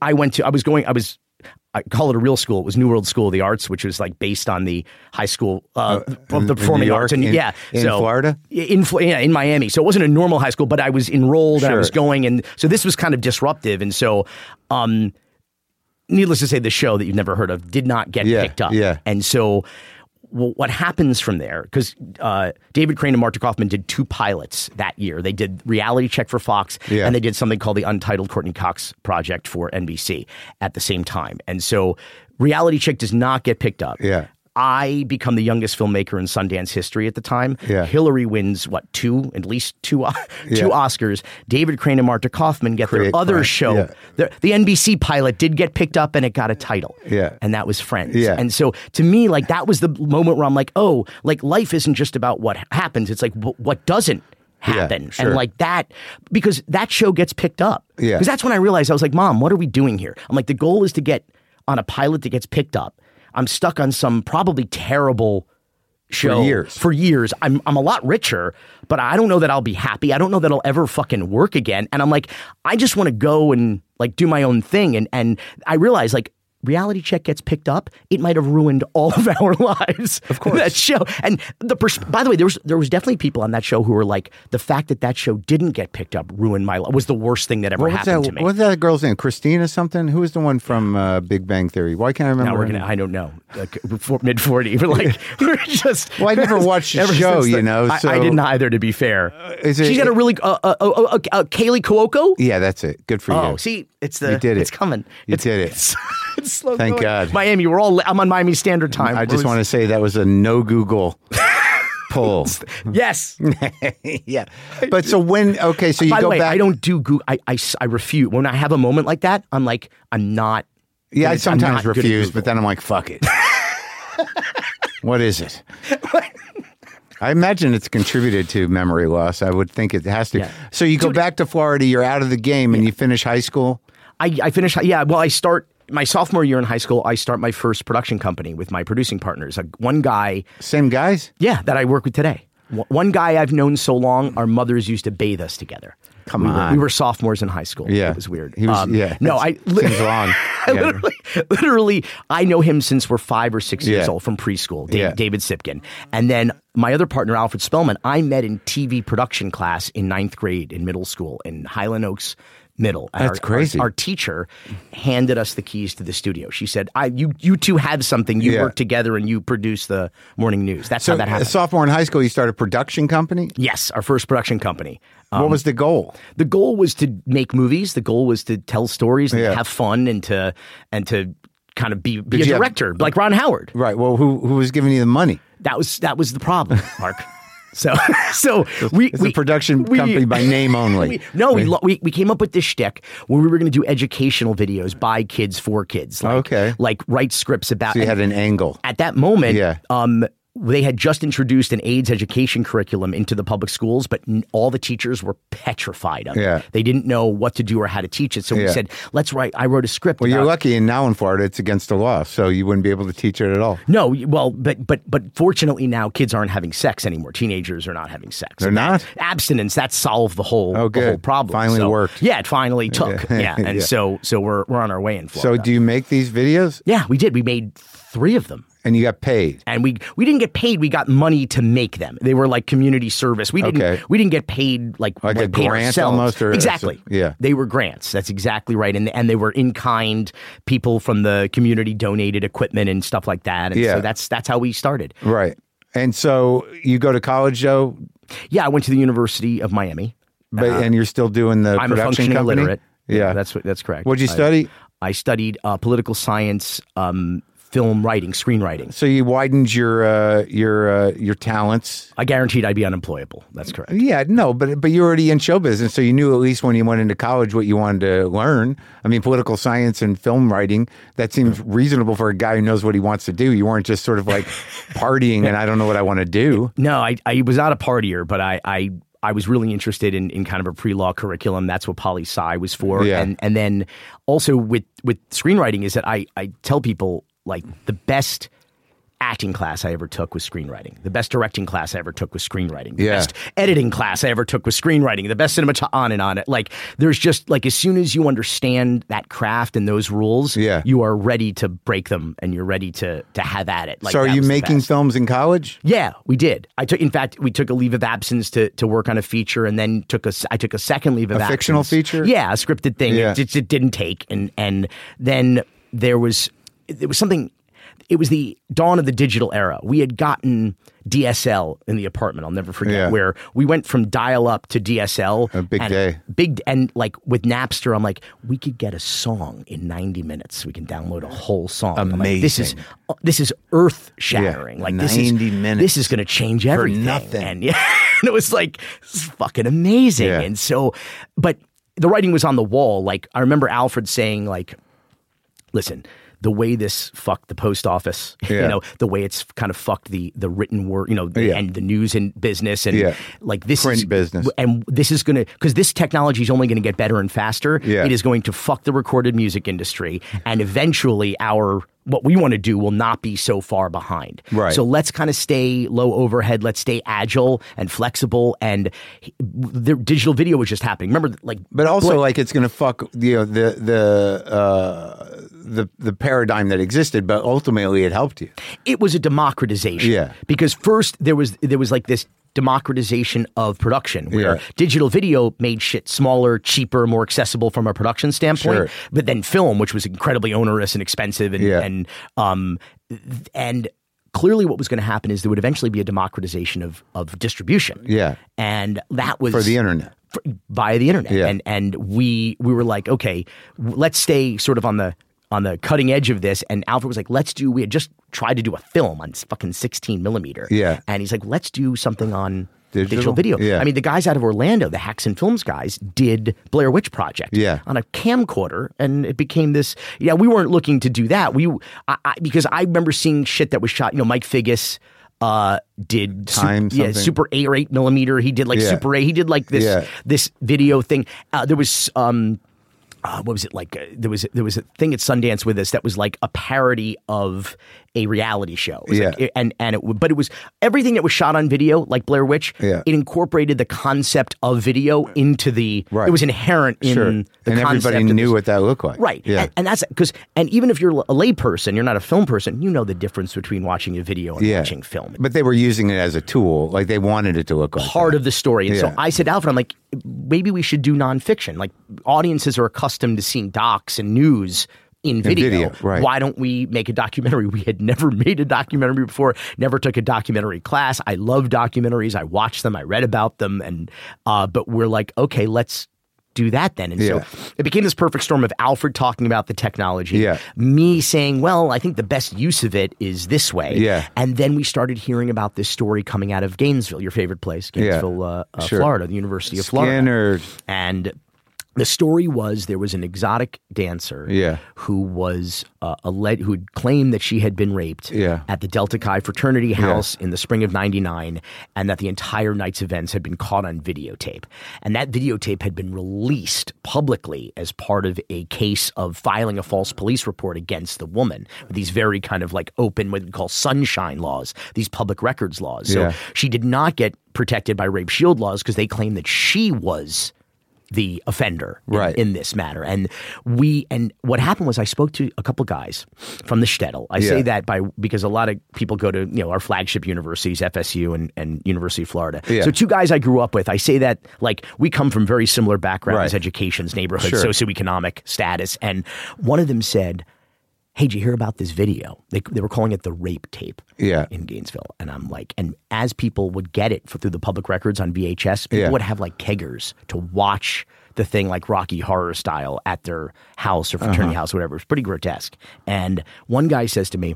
call it a real school. It was New World School of the Arts, which was like based on the high school of the performing arts. And in Florida? In Miami. So it wasn't a normal high school, but I was enrolled and I was going. And so this was kind of disruptive. And so, needless to say, the show that you've never heard of did not get picked up. Yeah. And so what happens from there, because David Crane and Marta Kaufman did 2 pilots that year. They did Reality Check for Fox, and they did something called the Untitled Courtney Cox Project for NBC at the same time. And so Reality Check does not get picked up. Yeah. I become the youngest filmmaker in Sundance history at the time. Yeah. Hillary wins, at least two Oscars. David Crane and Marta Kaufman get their other show. Yeah. The NBC pilot did get picked up and it got a title. Yeah. And that was Friends. Yeah. And so to me, like that was the moment where I'm like, oh, like life isn't just about what happens. It's like what doesn't happen. Yeah, sure. And like that, because that show gets picked up. Yeah. Because that's when I realized, I was like, Mom, what are we doing here? I'm like, the goal is to get on a pilot that gets picked up. I'm stuck on some probably terrible show for years. I'm a lot richer, but I don't know that I'll be happy. I don't know that I'll ever fucking work again. And I'm like, I just want to go and like do my own thing. And I realize like Reality Check gets picked up, it might have ruined all of our lives. Of course. That show. And by the way, there was definitely people on that show who were like, the fact that show didn't get picked up ruined my life, was the worst thing that ever happened to me. What's that girl's name? Christina something? Who was the one from Big Bang Theory? Why can't I remember? I don't know. Like, mid-40. But like, we're just... Well, I never watched the show, you know. So. I didn't either, to be fair. She's got a really... Kaylee Cuoco? Yeah, that's it. Good for you. Oh, see, you did it. It's coming. You did it. It's slow Thank going. God. Miami, I'm on Miami Standard Time. I just want to say that was a no Google pull. Yes. Yeah. But so so you By go the way, back. I don't do Google. I refuse. When I have a moment like that, I'm like, I'm not. Yeah, I sometimes refuse, but then I'm like, fuck it. What is it? I imagine it's contributed to memory loss. I would think it has to. Yeah. So you go back to Florida, you're out of the game, and you finish high school? I finish, well, I start my sophomore year in high school. I start my first production company with my producing partners. One guy. Same guys? Yeah, that I work with today. One guy I've known so long, our mothers used to bathe us together. Come on. We were sophomores in high school. Yeah. It was weird. He was, No, seems wrong. Literally, I know him since we're 5 or 6 years old from preschool, David Sipkin. And then my other partner, Alfred Spellman, I met in TV production class in 9th grade in middle school in Highland Oaks Middle. That's crazy. Our teacher handed us the keys to the studio. She said, you two have something. You work together and you produce the morning news. That's how that happened. Sophomore in high school, you started a production company? Yes, our first production company. What was the goal? The goal was to make movies. The goal was to tell stories and to have fun and to kind of be a director, like Ron Howard. Right. Well, who was giving you the money? That was the problem, Mark. So it's a production company by name only. We came up with this shtick where we were going to do educational videos by kids for kids. Like write scripts about. So you had an angle at that moment. Yeah. they had just introduced an AIDS education curriculum into the public schools, but all the teachers were petrified of it. They didn't know what to do or how to teach it. So we said, let's write. I wrote a script. Well, you're lucky, and now in Florida, it's against the law, so you wouldn't be able to teach it at all. No, well, but fortunately now kids aren't having sex anymore. Teenagers are not having sex. They're not? Abstinence, that solved the whole problem. Finally worked. Yeah, it finally took. And so we're on our way in Florida. So do you make these videos? Yeah, we did. We made 3 of them. And you got paid. And we didn't get paid. We got money to make them. They were like community service. We didn't get paid like a paid grant ourselves. Almost, or exactly. They were grants. That's exactly right. And they were in kind. People from the community donated equipment and stuff like that. And so that's how we started. Right. And so you go to college, Joe? Yeah, I went to the University of Miami. And you're still doing the I'm production a functioning company? illiterate. Yeah, that's correct. What'd you study? I studied political science, film writing, screenwriting. So you widened your talents. I guaranteed I'd be unemployable. That's correct. Yeah, no, but you're already in show business, so you knew at least when you went into college what you wanted to learn. I mean, political science and film writing, that seems reasonable for a guy who knows what he wants to do. You weren't just sort of like partying and I don't know what I want to do. No, I was not a partier, but I was really interested in kind of a pre-law curriculum. That's what poli-sci was for. Yeah. And then also with screenwriting is that I tell people, like, the best acting class I ever took was screenwriting. The best directing class I ever took was screenwriting. The best editing class I ever took was screenwriting. The best on and on. Like, there's just, like, as soon as you understand that craft and those rules, you are ready to break them and you're ready to have at it. Like, so are you making films in college? Yeah, we did. In fact, we took a leave of absence to work on a feature, and then I took a second leave of absence. A fictional feature? Yeah, a scripted thing. Yeah. It didn't take. And then there was something. It was the dawn of the digital era. We had gotten DSL in the apartment. I'll never forget where we went from dial-up to DSL. A big day. And like with Napster, I'm like, we could get a song in 90 minutes. We can download a whole song. Amazing. Like, this is earth-shattering. Like 90 minutes. This is going to change everything. For nothing. And and it was like, this is fucking amazing. Yeah. And so, but the writing was on the wall. Like, I remember Alfred saying, like, listen, the way this fucked the post office, the way it's kind of fucked the written word, and the news and business and like this print business. And this is going to, because this technology is only going to get better and faster. Yeah. It is going to fuck the recorded music industry. And eventually what we want to do will not be so far behind. Right. So let's kind of stay low overhead. Let's stay agile and flexible. And the digital video was just happening. Remember, like, but also like it's going to fuck the paradigm that existed, but ultimately it helped you. It was a democratization. Yeah. Because first there was like this democratization of production where digital video made shit smaller, cheaper, more accessible from a production standpoint. Sure. But then film, which was incredibly onerous and expensive and clearly what was going to happen is there would eventually be a democratization of distribution. Yeah. And that was for the internet. Via the internet. Yeah. And we were like, okay, let's stay sort of on the cutting edge of this. And Alfred was like, we had just tried to do a film on fucking 16 millimeter. Yeah. And he's like, let's do something on digital video. Yeah. I mean, the guys out of Orlando, the Hacks and Films guys, did Blair Witch Project on a camcorder. And it became this, we weren't looking to do that. Because I remember seeing shit that was shot, Mike Figgis, did Super 8 or 8 millimeter. He did like Super 8. He did like this video thing. There was what was it like? There was a thing at Sundance with us that was like a parody of a reality show. It was but it was everything that was shot on video, like Blair Witch. Yeah. It incorporated the concept of video into the. It was inherent in the and concept. Everybody knew what that looked like. Right. Yeah. And that's because, and even if you're a lay person, you're not a film person, you know the difference between watching a video and watching film. But they were using it as a tool, like they wanted it to look like part of the story. And so I said, Alfred, I'm like, maybe we should do nonfiction. Like, audiences are accustomed to seeing docs and news in video. Right. Why don't we make a documentary? We had never made a documentary before, never took a documentary class. I love documentaries. I watched them. I read about them. And but we're like, okay, let's do that then. And so it became this perfect storm of Alfred talking about the technology, me saying, well, I think the best use of it is this way. And then we started hearing about this story coming out of Gainesville, your favorite place, Gainesville, Florida, the University of Florida. Skinner. And The story was there was an exotic dancer who was who had claimed that she had been raped at the Delta Chi fraternity house in the spring of '99, and that the entire night's events had been caught on videotape. And that videotape had been released publicly as part of a case of filing a false police report against the woman with these very kind of like open, what we call sunshine laws, these public records laws. So she did not get protected by rape shield laws because they claimed that she was the offender in this matter. And what happened was I spoke to a couple guys from the shtetl. I say that because a lot of people go to, our flagship universities, FSU and University of Florida. So two guys I grew up with, I say that like we come from very similar backgrounds, educations, neighborhoods, socioeconomic status. And one of them said, hey, did you hear about this video? They were calling it the rape tape in Gainesville. And I'm like, and as people would get it through the public records on VHS, people would have like keggers to watch the thing like Rocky Horror style at their house or fraternity house or whatever. It's pretty grotesque. And one guy says to me,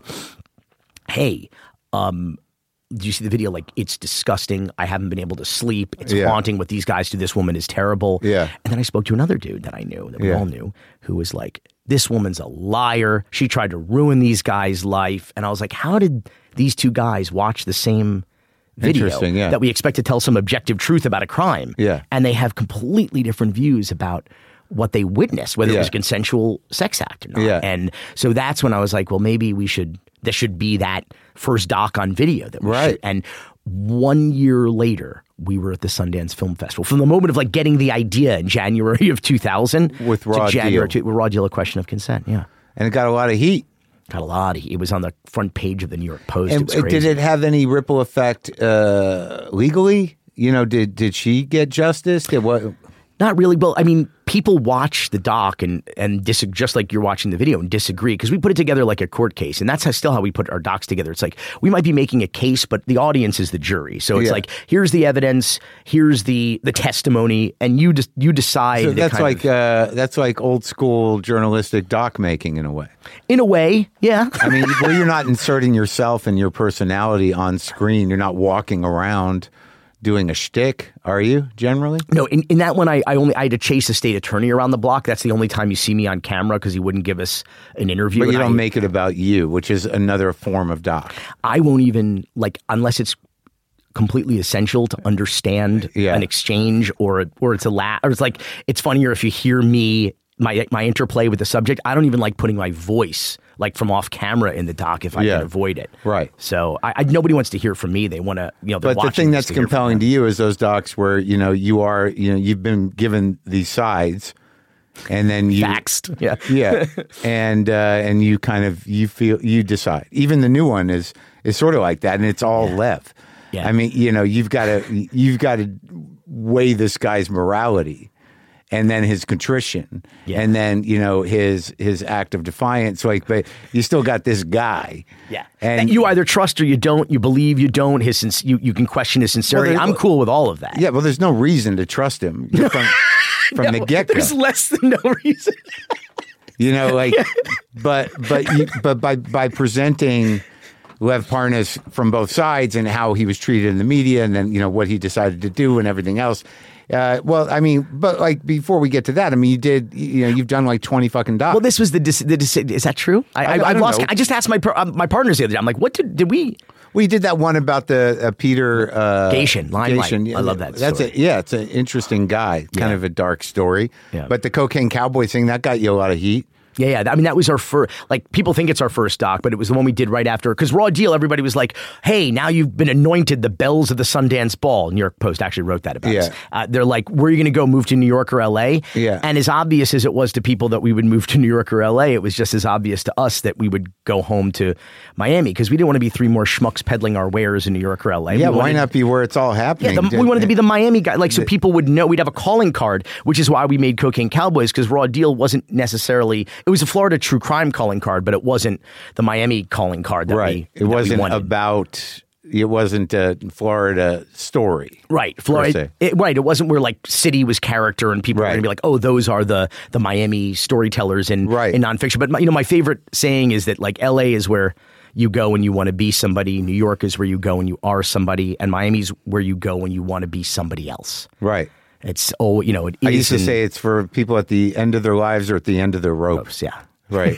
hey, do you see the video? Like, it's disgusting. I haven't been able to sleep. It's haunting. What these guys do this woman is terrible. And then I spoke to another dude that I knew, that we all knew, who was like, this woman's a liar. She tried to ruin these guys' life. And I was like, how did these two guys watch the same video that we expect to tell some objective truth about a crime? And they have completely different views about what they witnessed, whether it was a consensual sex act or not. And so that's when I was like, well, maybe this should be that first doc on video that we shoot. And 1 year later, we were at the Sundance Film Festival. From the moment of like getting the idea in January of 2000 with Raw Deal. With Raw Deal, A Question of Consent. And it got a lot of heat. It was on the front page of the New York Post. And did it have any ripple effect legally? Did she get justice? Not really. Well, I mean, people watch the doc and just like you're watching the video and disagree because we put it together like a court case, and that's still how we put our docs together. It's like we might be making a case, but the audience is the jury. So it's like, here's the evidence, here's the testimony, and you decide. So that's like old school journalistic doc making in a way. In a way, yeah. I mean, where you're not inserting yourself and your personality on screen. You're not walking around doing a shtick, are you, generally? No, in that one, I had to chase a state attorney around the block. That's the only time you see me on camera because he wouldn't give us an interview. But you don't make it about you, which is another form of doc. I won't even, unless it's completely essential to understand an exchange or it's it's funnier if you hear me, my interplay with the subject. I don't even like putting my voice from off camera in the doc if I can avoid it. Right. So nobody wants to hear from me. They want to, But the thing that's compelling to you is those docs where, you've been given these sides and then you faxed. And you kind of, you decide. Even the new one is sort of like that, and it's all Lev. I mean, you've got to weigh this guy's morality. And then his contrition, and then his act of defiance. But you still got this guy. And you either trust or you don't. You believe, you don't. You can question his sincerity. I'm cool with all of that. Yeah, well, there's no reason to trust him from the get go. There's less than no reason. But by presenting Lev Parnas from both sides and how he was treated in the media, and then what he decided to do and everything else. But before we get to that, I mean, you've done like 20 fucking docs. Well, this was is that true? I lost. I just asked my partners the other day. I'm like, what did we? We did that one about the Peter Gatien, Limelight. I love that story. It's an interesting guy, kind of a dark story. But the Cocaine Cowboy thing, that got you a lot of heat. Yeah. I mean, that was our first, people think it's our first doc, but it was the one we did right after. Because Raw Deal, everybody was like, hey, now you've been anointed the bells of the Sundance Ball. New York Post actually wrote that about us. They're like, where are you going to go, move to New York or L.A.? And as obvious as it was to people that we would move to New York or L.A., it was just as obvious to us that we would go home to Miami because we didn't want to be three more schmucks peddling our wares in New York or L.A. Why not be where it's all happening? We wanted to be the Miami guy, so people would know. We'd have a calling card, which is why we made Cocaine Cowboys, because Raw Deal wasn't necessarily, it was a Florida true crime calling card, but it wasn't the Miami calling card that it wasn't a Florida story. Right. Florida. It wasn't where city was character and people were going to be like, oh, those are the Miami storytellers in nonfiction. But my favorite saying is that LA is where you go when you want to be somebody. New York is where you go when you are somebody. And Miami's where you go when you want to be somebody else. Right. It I used to say it's for people at the end of their lives or at the end of their ropes. Yeah. Right.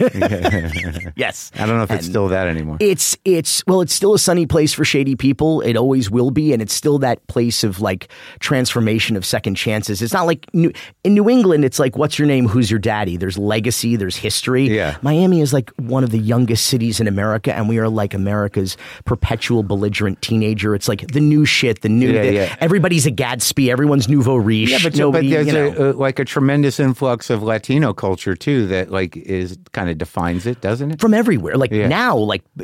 Yes. I don't know if it's still that anymore. It's still a sunny place for shady people. It always will be. And it's still that place of like transformation of second chances. It's not like in New England, it's like, what's your name? Who's your daddy? There's legacy. There's history. Yeah. Miami is like one of the youngest cities in America. And we are like America's perpetual belligerent teenager. It's like the new shit, everybody's a Gatsby. Everyone's nouveau riche. Yeah, but there's like a tremendous influx of Latino culture too that like kind of defines it, doesn't it? From everywhere. Now,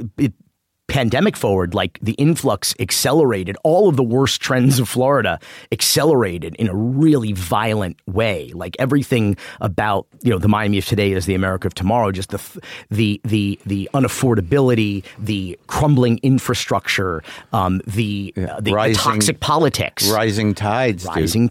pandemic forward, like the influx accelerated. All of the worst trends of Florida accelerated in a really violent way. Like everything about the Miami of today is the America of tomorrow. Just the unaffordability, the crumbling infrastructure, the toxic politics, rising tides,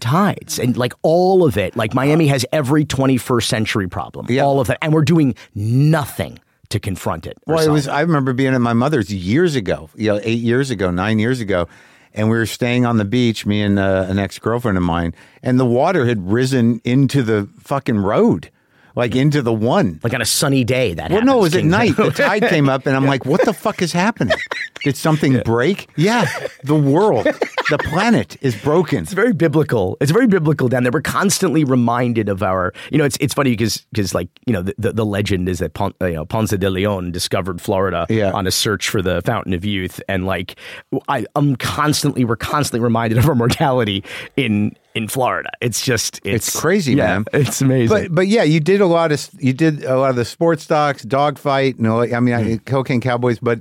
and like all of it. Like Miami has every 21st century problem. Yeah. All of that, and we're doing nothing to confront it. Well, I remember being at my mother's years ago, 8 years ago, 9 years ago, and we were staying on the beach, me and an ex-girlfriend of mine, and the water had risen into the fucking road. Like into the one. Like on a sunny day that happens. Well, no, it was at night. The tide came up and I'm like, what the fuck is happening? Did something break? Yeah, the world, the planet is broken. It's very biblical. It's very biblical down there. We're constantly reminded of our, it's funny because like, the legend is that Ponce de Leon discovered Florida on a search for the Fountain of Youth. And like, we're constantly reminded of our mortality in Florida. It's crazy, man. It's amazing. But yeah, you did a lot of the sports docs, Dogfight, Cocaine Cowboys, but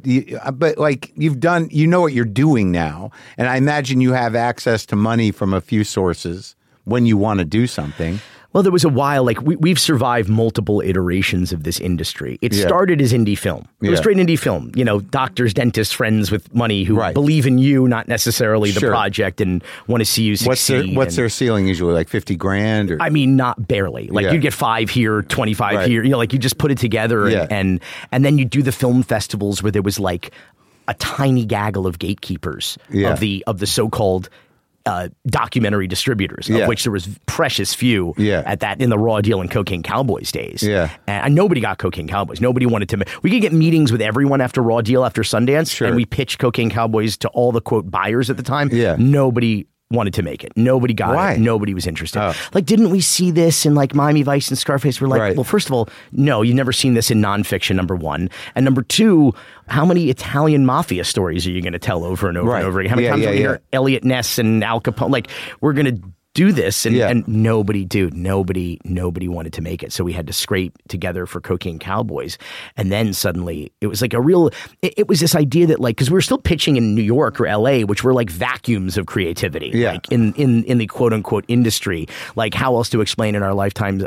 like you've done, what you're doing now. And I imagine you have access to money from a few sources when you want to do something. Well, there was a while, like we've survived multiple iterations of this industry. It started as indie film. It was straight indie film. Doctors, dentists, friends with money who believe in you, not necessarily the project, and want to see you succeed. What's their ceiling usually? Like $50,000? Or? I mean, not barely. Like you'd get 5 here, 25 here. Like you just put it together, and then you do the film festivals where there was like a tiny gaggle of gatekeepers of the so-called documentary distributors, of which there was precious few in the Raw Deal and Cocaine Cowboys days. Yeah. And nobody got Cocaine Cowboys. Nobody wanted to. We could get meetings with everyone after Raw Deal, after Sundance, and we pitched Cocaine Cowboys to all the, quote, buyers at the time. Yeah. Nobody wanted to make it. Nobody got it. Nobody was interested. Oh. Like, didn't we see this in like Miami Vice and Scarface? We're like, well, first of all, no, you've never seen this in nonfiction, number one. And number two, how many Italian mafia stories are you going to tell over and over and over again? How many times do we hear Elliot Ness and Al Capone? Like, we're going to do this, and nobody wanted to make it. So we had to scrape together for Cocaine Cowboys, and then suddenly it was like it was this idea that, like, because we were still pitching in New York or LA, which were like vacuums of creativity, like in the quote unquote industry. Like, how else to explain in our lifetimes,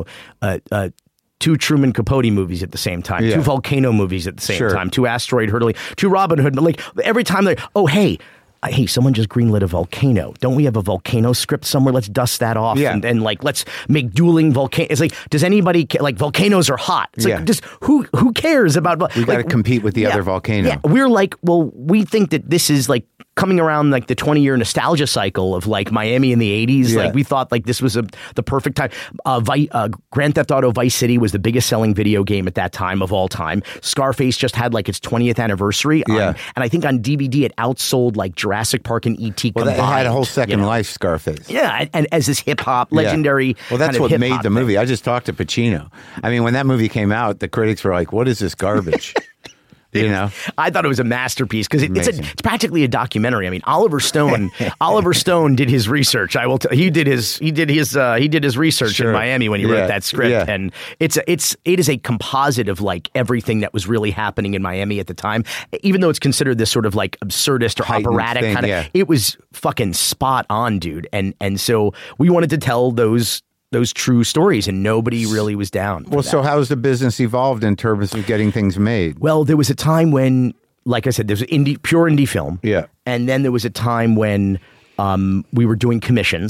2 Truman Capote movies at the same time, 2 Volcano movies at the same time, 2 Asteroid Hurtling, 2 Robin Hood. Like every time they're, hey, someone just greenlit a Volcano. Don't we have a Volcano script somewhere? Let's dust that off and like, let's make dueling volcanoes. It's like, does anybody like, volcanoes are hot? It's like, just who cares about? We got to compete with the other volcano. Yeah, we're like, well, we think that this is like coming around like the 20-year nostalgia cycle of like Miami in the 80s. Yeah. Like we thought like this was the perfect time. Grand Theft Auto Vice City was the biggest selling video game at that time of all time. Scarface just had like its 20th anniversary. And I think on DVD it outsold like Jurassic Park and E.T. combined. Well, it had a whole second life, Scarface. Yeah, and as this hip-hop, legendary Well, that's what made the movie. I just talked to Pacino. I mean, when that movie came out, the critics were like, what is this garbage? I thought it was a masterpiece because it's practically a documentary. I mean, Oliver Stone did his research. I will tell he did his research in Miami when he wrote that script, and it is a composite of like everything that was really happening in Miami at the time. Even though it's considered this sort of like absurdist or operatic kind of, it was fucking spot on, dude. And so we wanted to tell those true stories, and nobody really was down. Well, so how's the business evolved in terms of getting things made? Well, there was a time when, like I said, there was pure indie film. Yeah. And then there was a time when we were doing commissions.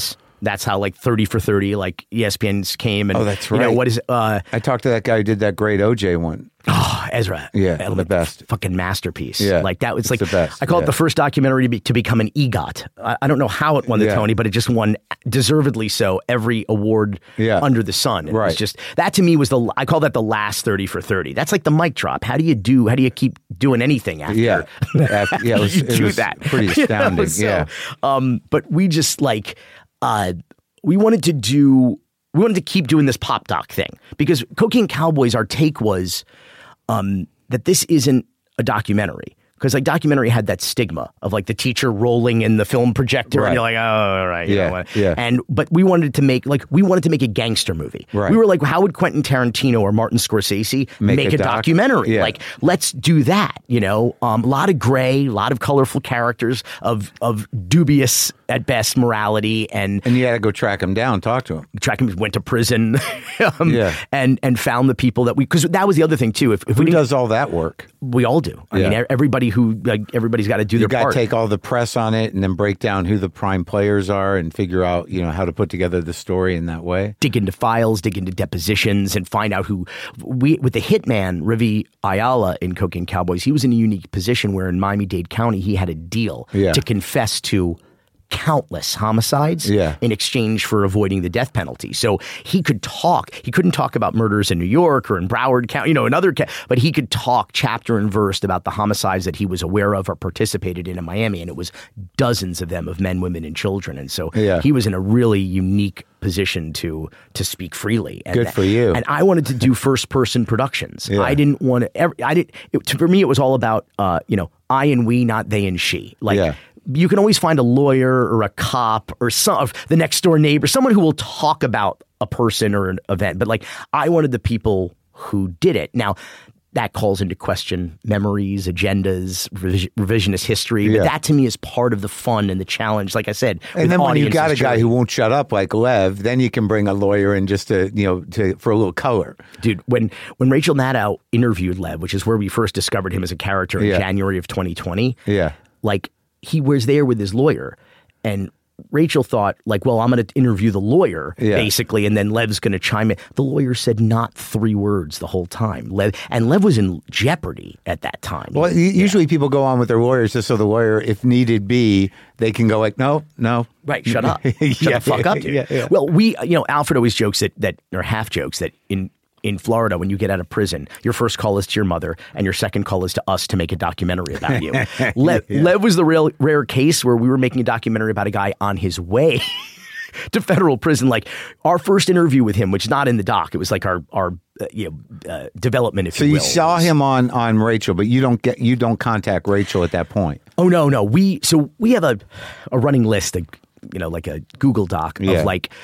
that's how like 30 for 30, like ESPN's came. And, that's right. You know, what is I talked to that guy who did that great OJ one. Oh, Ezra. Yeah, the best. Fucking masterpiece. Yeah. Like that was like, the best. I call it the first documentary to become an EGOT. I don't know how it won the Tony, but it just won deservedly so every award under the sun. It was just, that to me was I call that the last 30 for 30. That's like the mic drop. How do you keep doing anything after? Yeah. It was, you do that. Pretty astounding. You know, so, but we just like, we wanted to keep doing this pop doc thing because Cocaine Cowboys, our take was that this isn't a documentary. Because like documentary had that stigma of like the teacher rolling in the film projector and you're like, oh, all right. You know what? But we wanted to make a gangster movie. Right. We were like, how would Quentin Tarantino or Martin Scorsese make a documentary? Yeah. Like, let's do that. You know, a lot of gray, a lot of colorful characters of dubious at best morality, and you had to go track him down, talk to him. Went to prison, and found the people that because that was the other thing too. If who does all that work? We all do. I mean, everybody's got to do their part. You got to take all the press on it and then break down who the prime players are and figure out, how to put together the story in that way. Dig into files, dig into depositions, and find out who with the hitman, Rivi Ayala in Cocaine Cowboys, he was in a unique position where in Miami-Dade County, he had a deal to confess to countless homicides in exchange for avoiding the death penalty. So he could talk. He couldn't talk about murders in New York or in Broward County, another, but he could talk chapter and verse about the homicides that he was aware of or participated in Miami. And it was dozens of them, of men, women, and children. And so he was in a really unique position to speak freely. And good for you. And I wanted to do first person productions. I didn't want to. For me, it was all about I and we, not they and she. Like. You can always find a lawyer or a cop or the next door neighbor, someone who will talk about a person or an event. But like, I wanted the people who did it. Now, that calls into question memories, agendas, revisionist history. But that to me is part of the fun and the challenge. Like I said, and then when you got a guy who won't shut up like Lev, then you can bring a lawyer in just to for a little color. Dude, when Rachel Maddow interviewed Lev, which is where we first discovered him as a character in January of 2020. Like. He was there with his lawyer, and Rachel thought, like, well, I'm going to interview the lawyer, basically, and then Lev's going to chime in. The lawyer said not 3 words the whole time. Lev was in jeopardy at that time. Well, usually people go on with their lawyers just so the lawyer, if needed be, they can go like, no. Right, shut up. Shut the fuck up, dude. Well, Alfred always jokes that or half jokes that in Florida, when you get out of prison, your first call is to your mother, and your second call is to us to make a documentary about you. Lev was the rare case where we were making a documentary about a guy on his way to federal prison. Like our first interview with him, which is not in the doc, it was like our development, if you will. So you saw him on Rachel, but you don't contact Rachel at that point. Oh no. We have a running list, like a Google Doc of like.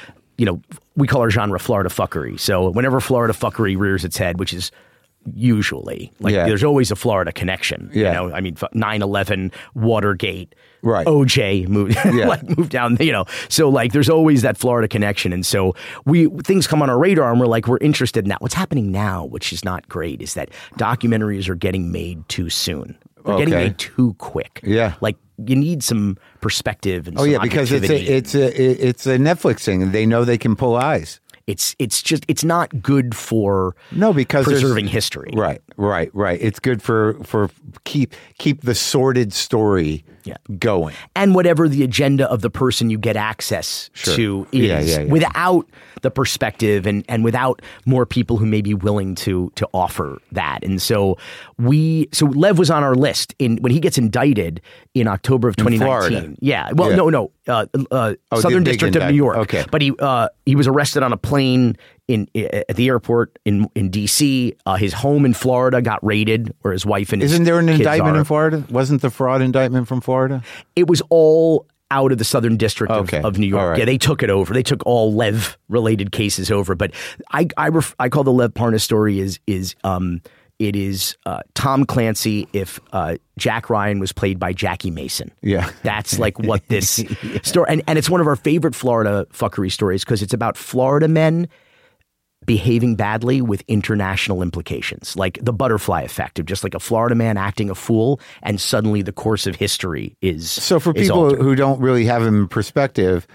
We call our genre Florida fuckery. So whenever Florida fuckery rears its head, which is usually there's always a Florida connection. I mean, 9/11, Watergate, OJ moved down. So like there's always that Florida connection, and so things come on our radar, and we're interested in that. What's happening now, which is not great, is that documentaries are getting made too soon. They're getting made too quick. Like. You need some perspective and some because it's a Netflix thing. They know they can pull eyes. It's not good for because preserving history. Right. It's good for keep the sordid story going. And whatever the agenda of the person you get access to is without the perspective and without more people who may be willing to offer that. And so Lev was on our list when he gets indicted in October of 2019. Yeah. Well, no. Southern District of New York. Okay. But he was arrested on a plane at the airport in DC. His home in Florida got raided, where his wife and isn't there an indictment in Florida? Wasn't the fraud indictment from Florida? It was all out of the Southern District of New York. Right. Yeah, they took it over. They took all Lev-related cases over. But I call the Lev Parnas story it is Tom Clancy if Jack Ryan was played by Jackie Mason. Yeah. That's like what this story... And it's one of our favorite Florida fuckery stories because it's about Florida men behaving badly with international implications, like the butterfly effect of just like a Florida man acting a fool, and suddenly the course of history is so for people altered. who don't really have him in perspective.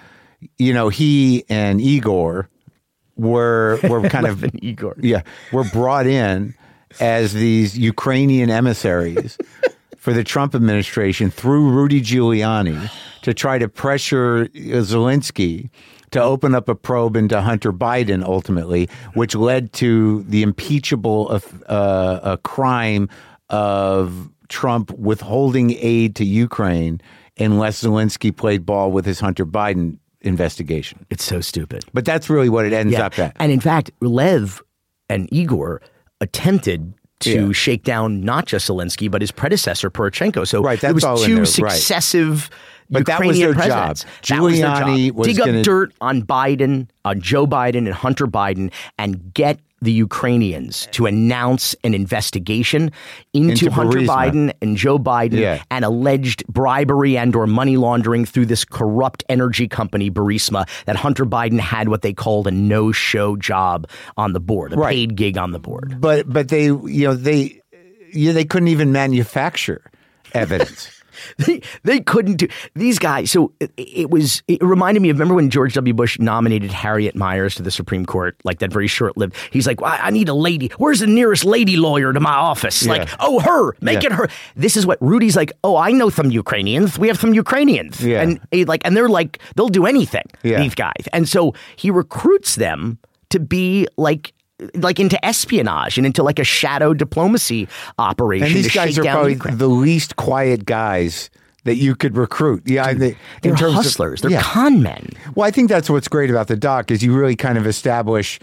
he and Igor were kind of Igor. Were brought in as these Ukrainian emissaries for the Trump administration through Rudy Giuliani to try to pressure Zelensky to open up a probe into Hunter Biden ultimately, which led to the impeachable a crime of Trump withholding aid to Ukraine unless Zelensky played ball with his Hunter Biden investigation. It's so stupid. But that's really what it ends up at. And in fact, Lev and Igor attempted to shake down not just Zelensky, but his predecessor, Poroshenko. So it was two successive Ukrainian presidents. Giuliani was dig up dirt on Biden, on Joe Biden and Hunter Biden, and get the Ukrainians to announce an investigation into Hunter Biden and Joe Biden and alleged bribery and or money laundering through this corrupt energy company, Burisma, that Hunter Biden had what they called a no-show job on the board, a paid gig on the board. But they couldn't even manufacture evidence. They couldn't do these guys. So it reminded me of, remember when George W. Bush nominated Harriet Miers to the Supreme Court, like that very short-lived, he's like, well, I need a lady. Where's the nearest lady lawyer to my office? Like, her, make it her. This is what Rudy's like, I know some Ukrainians. We have some Ukrainians. Yeah. And they're like, they'll do anything, these guys. And so he recruits them to be like into espionage and into like a shadow diplomacy operation. And these guys are probably the least quiet guys that you could recruit. Yeah, they're hustlers. They're con men. Well, I think that's what's great about the doc is you really kind of establish,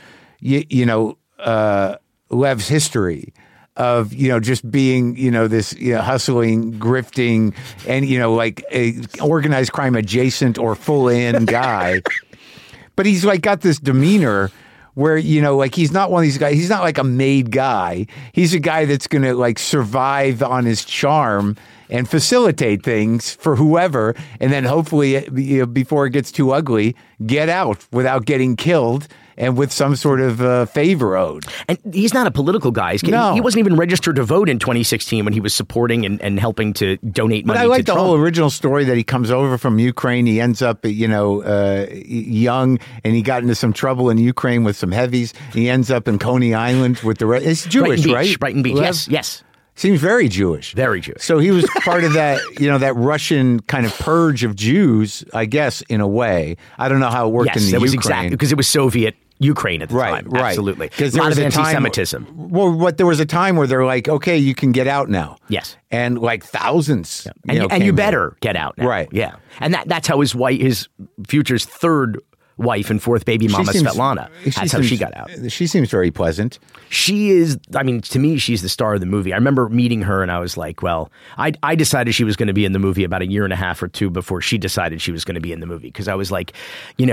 Lev's history of, just being, this hustling, grifting, and, like a organized crime adjacent or full in guy. But he's like got this demeanor where, he's not one of these guys. He's not like a made guy. He's a guy that's going to like survive on his charm and facilitate things for whoever. And then hopefully, before it gets too ugly, get out without getting killed and with some sort of favor owed. And he's not a political guy. He wasn't even registered to vote in 2016 when he was supporting and helping to donate money to Trump. But I like the whole original story that he comes over from Ukraine. He ends up, young, and he got into some trouble in Ukraine with some heavies. He ends up in Coney Island with the rest. It's Jewish, right? Brighton Beach, yes. Seems very Jewish. Very Jewish. So he was part of that, that Russian kind of purge of Jews, I guess, in a way. I don't know how it worked in the Ukraine. Was exactly, because it was Soviet Ukraine at the time. Right. Absolutely. Because there was a lot of anti-Semitism. Well, there was a time where they're like, okay, you can get out now. Yes. And like thousands. Yeah. And you better get out now. Right. Yeah. And that's how his future's third wife and fourth baby mama, Svetlana. That's how she got out. She seems very pleasant. She is, to me, she's the star of the movie. I remember meeting her and I was like, well, I decided she was going to be in the movie about a year and a half or two before she decided she was going to be in the movie. Because I was like,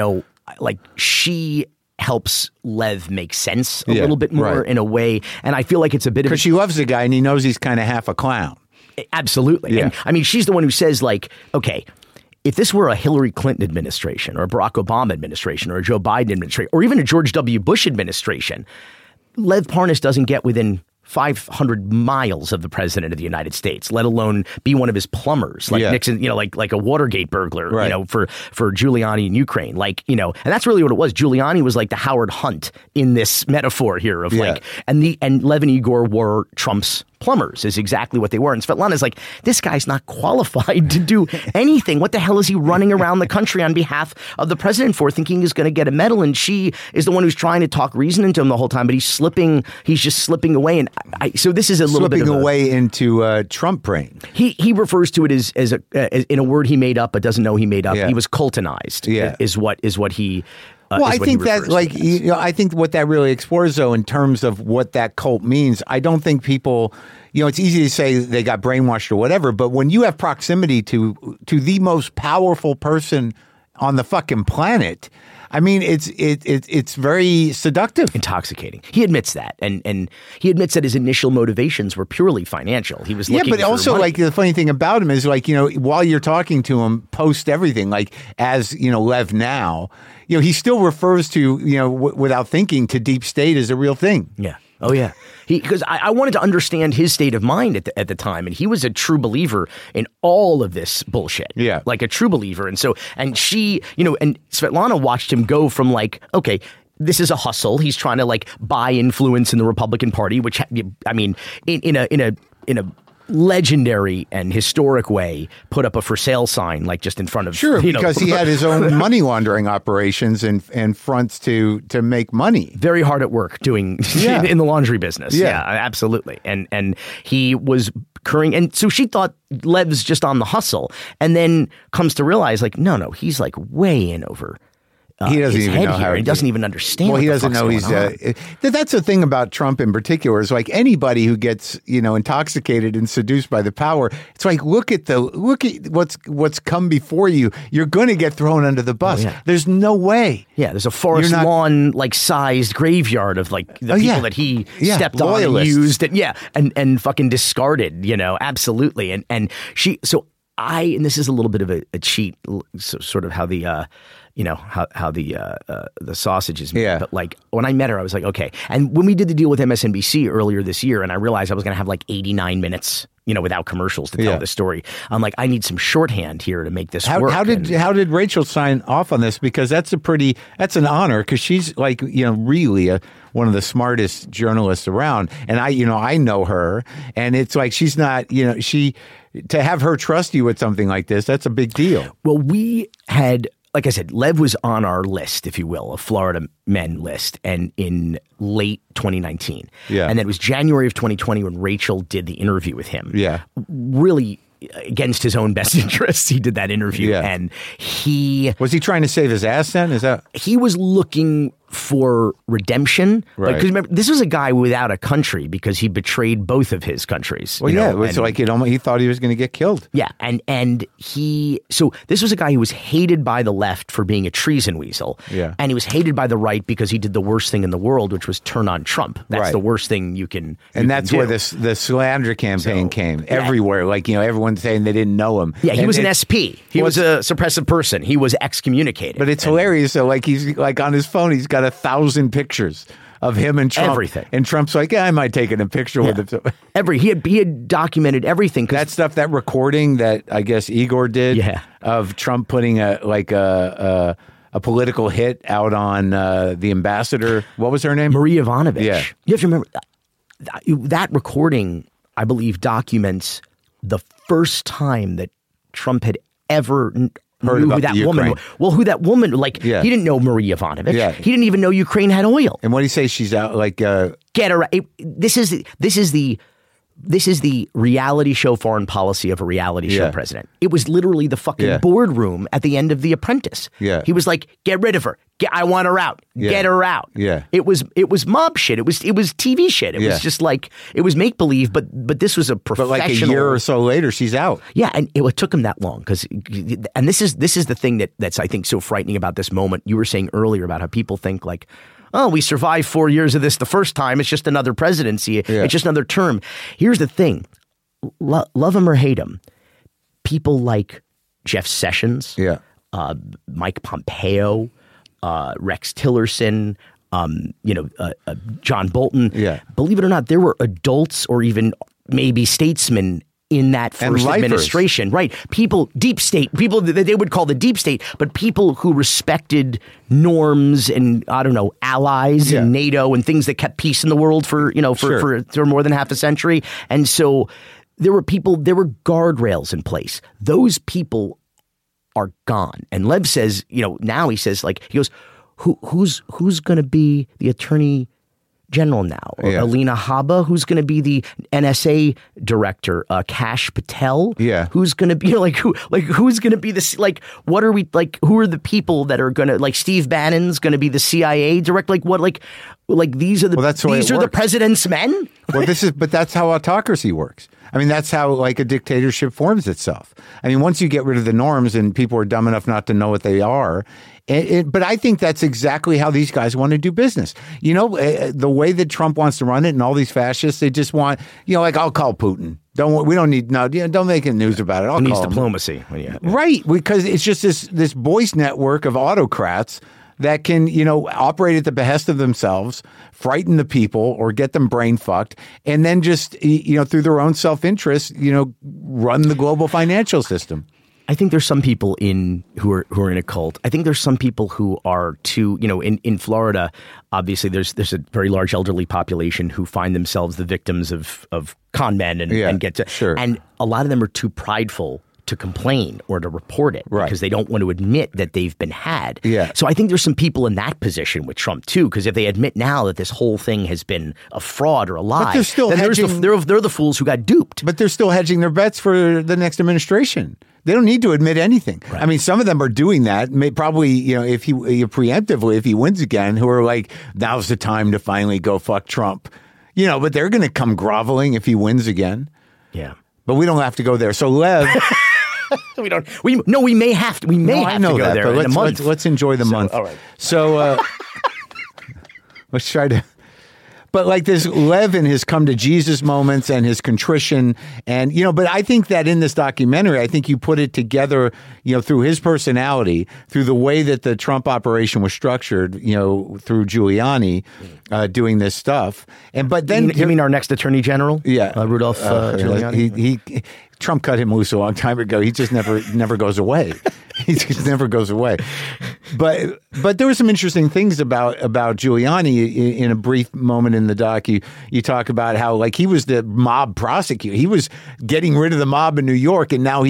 she helps Lev make sense a little bit more in a way. And I feel like it's a bit of... Because she loves the guy and he knows he's kind of half a clown. Absolutely. Yeah. And she's the one who says like, okay, if this were a Hillary Clinton administration or a Barack Obama administration or a Joe Biden administration or even a George W. Bush administration, Lev Parnas doesn't get within 500 miles of the president of the United States, let alone be one of his plumbers, like Nixon, like a Watergate burglar, for Giuliani in Ukraine, and that's really what it was. Giuliani was like the Howard Hunt in this metaphor here of and Lev and Igor were Trump's plumbers is exactly what they were. And Svetlana's like, this guy's not qualified to do anything. What the hell is he running around the country on behalf of the president for, thinking he's going to get a medal? And she is the one who's trying to talk reason into him the whole time, but he's just slipping away. And so this is a little bit of away into Trump brain. He refers to it as in a word he made up, but doesn't know he made up. He was Coltonized. Is what he. I think that, I think what that really explores, though, in terms of what that cult means, I don't think people, it's easy to say they got brainwashed or whatever, but when you have proximity to the most powerful person on the fucking planet, I mean, it's very seductive. Intoxicating. He admits that. And he admits that his initial motivations were purely financial. He was looking but also, money. the funny thing about him is, while you're talking to him, post everything, as, Lev now, he still refers to, without thinking, to deep state as a real thing. Yeah. Oh, yeah. Because I wanted to understand his state of mind at the time. And he was a true believer in all of this bullshit. Yeah. Like a true believer. And she, and Svetlana watched him go from like, okay, this is a hustle. He's trying to like buy influence in the Republican Party, which, I mean, in a legendary and historic way, put up a for sale sign like just in front of because he had his own money laundering operations and fronts to make money. Very hard at work doing in the laundry business. Yeah, absolutely. And he was curring, and so she thought Lev's just on the hustle, and then comes to realize like no, he's like way in over. He doesn't even know how. He doesn't even understand. Well, he doesn't know he's. That's the thing about Trump in particular. Is like anybody who gets intoxicated and seduced by the power. It's like look at what's come before you. You're going to get thrown under the bus. Oh, yeah. There's no way. Yeah, there's a Forest Lawn like sized graveyard of like the people that he stepped on and used and fucking discarded. Absolutely. And she. So and this is a little bit of a cheat, sort of how the. How the sausage is made. Yeah. But like when I met her, I was like, okay. And when we did the deal with MSNBC earlier this year, and I realized I was going to have like 89 minutes, without commercials to tell the story. I'm like, I need some shorthand here to make this work. How did Rachel sign off on this? Because that's an honor, because she's like, really one of the smartest journalists around. And I know her, and it's like, she's not, to have her trust you with something like this, that's a big deal. Well, we had, like I said, Lev was on our list, if you will, a Florida men list, and in late 2019. Yeah. And then it was January of 2020 when Rachel did the interview with him. Yeah. Really against his own best interests, he did that interview. Yeah. And Was he trying to save his ass then? Is that? He was looking for redemption. Right. Because remember, this was a guy without a country because he betrayed both of his countries. Well, it was like he thought he was going to get killed. Yeah. So this was a guy who was hated by the left for being a treason weasel. Yeah. And he was hated by the right because he did the worst thing in the world, which was turn on Trump. That's the worst thing you can And that's do. where the slander campaign came everywhere. Like, everyone saying they didn't know him. Yeah, he was an SP. He was a suppressive person. He was excommunicated. But it's hilarious. So like he's like on his phone, he's got 1,000 pictures of him and Trump. Everything. And Trump's like, I might take a picture with him. He had documented everything. That stuff, that recording that I guess Igor did of Trump putting a political hit out on the ambassador. What was her name? Marie Yovanovitch. Yeah. You have to remember that recording, I believe, documents the first time that Trump had ever heard knew about who that Ukraine. woman. Well, who that woman? Like he didn't know Marie Yovanovitch. Yeah. He didn't even know Ukraine had oil. And what do you say? She's out like get her. This is the reality show foreign policy of a reality show president. It was literally the fucking boardroom at the end of The Apprentice. Yeah. He was like, get rid of her. I want her out. Yeah. Get her out. Yeah. It was mob shit. It was TV shit. It was just like, it was make believe, but this was a professional. But like a year or so later, she's out. Yeah, and it took him that long and this is the thing that's I think so frightening about this moment. You were saying earlier about how people think like, oh, we survived 4 years of this the first time. It's just another presidency. Yeah. It's just another term. Here's the thing. Love him or hate him. People like Jeff Sessions, Mike Pompeo, Rex Tillerson, John Bolton. Yeah. Believe it or not, there were adults or even maybe statesmen in that first administration, right? People, deep state, people that they would call the deep state, but people who respected norms and, I don't know, allies and NATO and things that kept peace in the world for more than half a century. And so there were guardrails in place. Those people are gone. And Lev says, now he says, like, he goes, who's going to be the attorney general now? Alina Habba, who's going to be the NSA director? Kash Patel, who's going to be who's going to be this? Like, what are we like? Who are the people that are going to like? Steve Bannon's going to be the CIA director. Like what? Like these are the president's men. Well, but that's how autocracy works. I mean, that's how like a dictatorship forms itself. I mean, once you get rid of the norms and people are dumb enough not to know what they are. But I think that's exactly how these guys want to do business. The way that Trump wants to run it and all these fascists, they just want, like, I'll call Putin. Don't make any news about it. It needs diplomacy. Right, because it's just this voice network of autocrats that can, operate at the behest of themselves, frighten the people or get them brain fucked, and then just, through their own self-interest, run the global financial system. I think there's some people who are in a cult. I think there's some people who are too, in Florida, obviously there's a very large elderly population who find themselves the victims of con men and get to, sure. And a lot of them are too prideful to complain or to report it because they don't want to admit that they've been had. Yeah. So I think there's some people in that position with Trump too, because if they admit now that this whole thing has been a fraud or a lie, but they're still hedging, they're the fools who got duped. But they're still hedging their bets for the next administration. They don't need to admit anything. Right. I mean, some of them are doing that. Probably, if he preemptively, if he wins again, who are like, now's the time to finally go fuck Trump. But they're going to come groveling if he wins again. Yeah. But we don't have to go there. So Lev. We don't. We may have to. We may have to go there in a month. Let's enjoy the month. All right. So let's try to. But like this Lev and his come to Jesus moments and his contrition, and but I think that in this documentary, I think you put it together, through his personality, through the way that the Trump operation was structured, through Giuliani doing this stuff, but then you mean our next Attorney General? Yeah, Rudolph Giuliani. He Trump cut him loose a long time ago. He just never goes away. He just never goes away. But there were some interesting things about Giuliani in a brief moment in the doc. You talk about how like he was the mob prosecutor. He was getting rid of the mob in New York, and now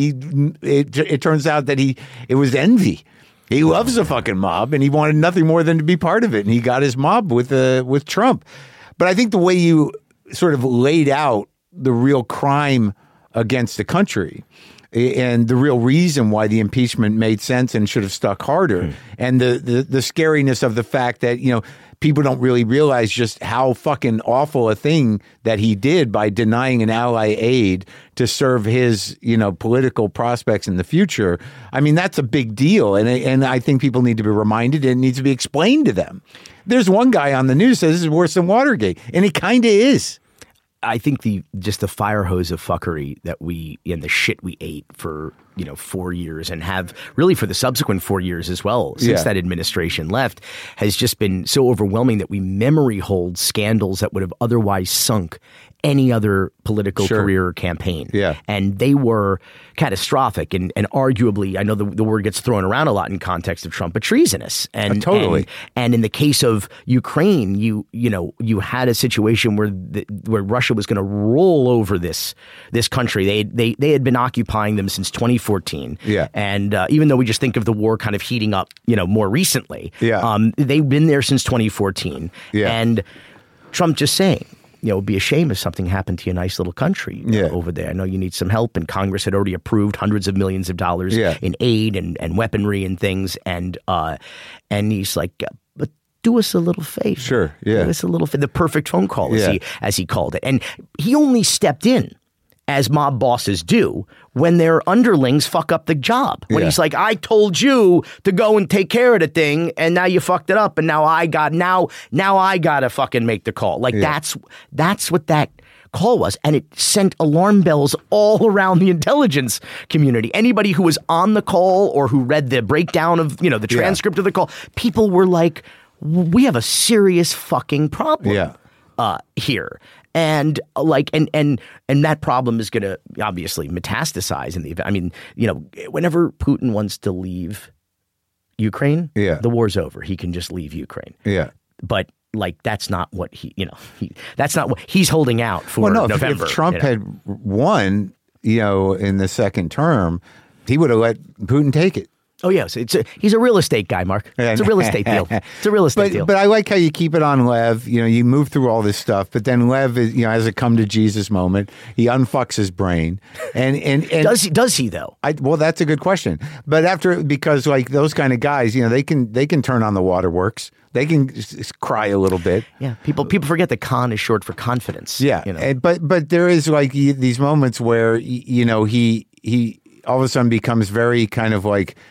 it turns out that it was envy. He loves the fucking mob, and he wanted nothing more than to be part of it. And he got his mob with Trump. But I think the way you sort of laid out the real crime against the country and the real reason why the impeachment made sense and should have stuck harder, and the scariness of the fact that people don't really realize just how fucking awful a thing that he did by denying an ally aid to serve his political prospects in the future. I mean, that's a big deal, and I think people need to be reminded, and it needs to be explained to them. There's one guy on the news says this is worse than Watergate, and it kind of is. I think the fire hose of fuckery that and the shit we ate for 4 years and have really for the subsequent 4 years as well since that administration left has just been so overwhelming that we memory hold scandals that would have otherwise sunk any other political career or campaign. Yeah. And they were catastrophic and arguably, I know the word gets thrown around a lot in context of Trump, but treasonous. And totally. And in the case of Ukraine, you had a situation where Russia was going to roll over this country. They had been occupying them since 2014. Yeah. And even though we just think of the war kind of heating up, more recently, they've been there since 2014. Yeah. And Trump just saying, it would be a shame if something happened to your nice little country over there. I know you need some help, and Congress had already approved hundreds of millions of dollars in aid and weaponry and things. And he's like, but do us a little favor. Sure, yeah. Do us a little favor. The perfect phone call, as he called it. And he only stepped in, as mob bosses do, when their underlings fuck up the job. When he's like, I told you to go and take care of the thing, and now you fucked it up, and now I gotta fucking make the call. Like that's what that call was, and it sent alarm bells all around the intelligence community. Anybody who was on the call or who read the breakdown of the transcript of the call, people were like, we have a serious fucking problem here. And and that problem is going to obviously metastasize in the event. I mean, whenever Putin wants to leave Ukraine, the war's over. He can just leave Ukraine. Yeah. But that's not what that's not what he's holding out for. November. If Trump had won, in the second term, he would have let Putin take it. Oh, yes. He's a real estate guy, Mark. It's a real estate deal. It's a real estate deal. But I like how you keep it on Lev. You move through all this stuff, but then Lev is, has a come to Jesus moment. He unfucks his brain. And does he though? Well, that's a good question. But because those kind of guys, they can turn on the waterworks. They can cry a little bit. Yeah. People forget that con is short for confidence. Yeah. But there is these moments where, he all of a sudden becomes very kind of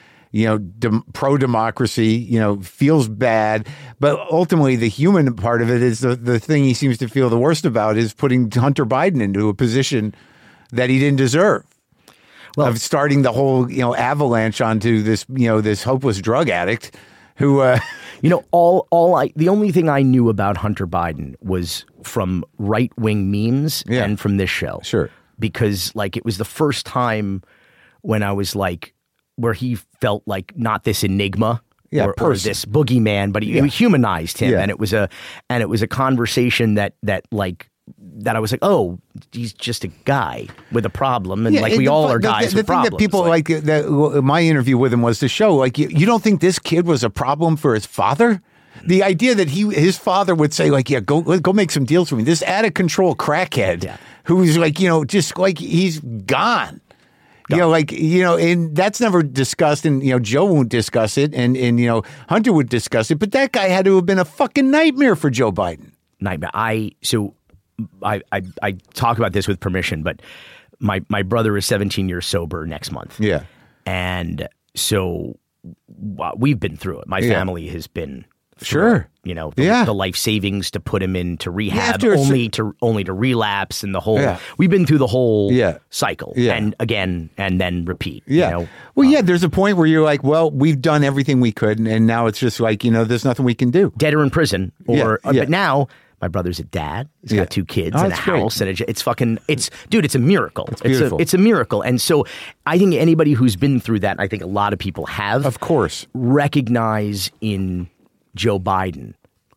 pro-democracy, feels bad. But ultimately, the human part of it is the thing he seems to feel the worst about is putting Hunter Biden into a position that he didn't deserve. Of starting the whole, avalanche onto this, this hopeless drug addict who, the only thing I knew about Hunter Biden was from right-wing memes and from this show. Sure. Because like it was the first time when I was like, where he felt like not this enigma or this boogeyman, but he humanized him. And it was a conversation that I was like, oh, he's just a guy with a problem, and we all are guys with problems. The thing that people my interview with him was to show, like, you don't think this kid was a problem for his father? The idea that his father would say, like, yeah, go make some deals for me. This out of control crackhead who's like, just like he's gone. And that's never discussed, and Joe won't discuss it, and Hunter would discuss it, but that guy had to have been a fucking nightmare for Joe Biden. Nightmare. I talk about this with permission, but my brother is 17 years sober next month. Yeah, and so we've been through it. My family has been. Sure. The life savings to put him into rehab, only to relapse, and the whole. We've been through the whole cycle, and again, and then repeat. Yeah. There's a point where you're like, well, we've done everything we could, and now it's just like, there's nothing we can do. Dead or in prison, but now my brother's a dad. He's got 2 kids and a house, and it's a miracle. It's a miracle, and so I think anybody who's been through that, I think a lot of people have, of course, recognize in Joe Biden,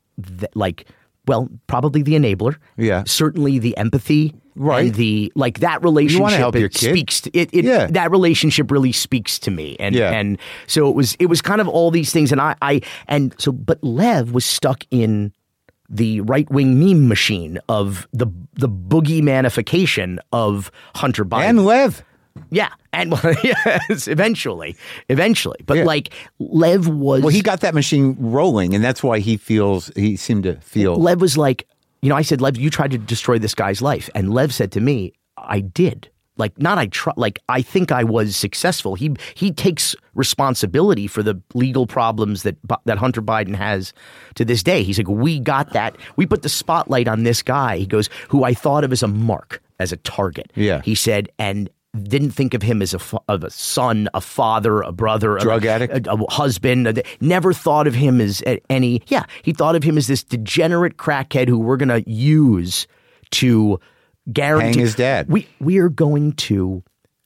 probably the enabler. Yeah. Certainly the empathy. Right. And that relationship. You want to help your kid. Speaks to, that relationship really speaks to me. And so it was kind of all these things. But Lev was stuck in the right-wing meme machine of the boogeymanification of Hunter Biden. And Lev. Yeah, and yes, eventually, but Lev was. Well, he got that machine rolling, and that's why he seemed to feel. Lev was like, I said, Lev, you tried to destroy this guy's life, and Lev said to me, I did. I think I was successful. He takes responsibility for the legal problems that Hunter Biden has to this day. He's like, we got that. We put the spotlight on this guy. He goes, who I thought of as a mark, as a target. Yeah. He said, and didn't think of him as a son, a father, a brother, drug addict, a husband. Never thought of him as any. Yeah, he thought of him as this degenerate crackhead who we're going to use to guarantee hang his dad. We are going to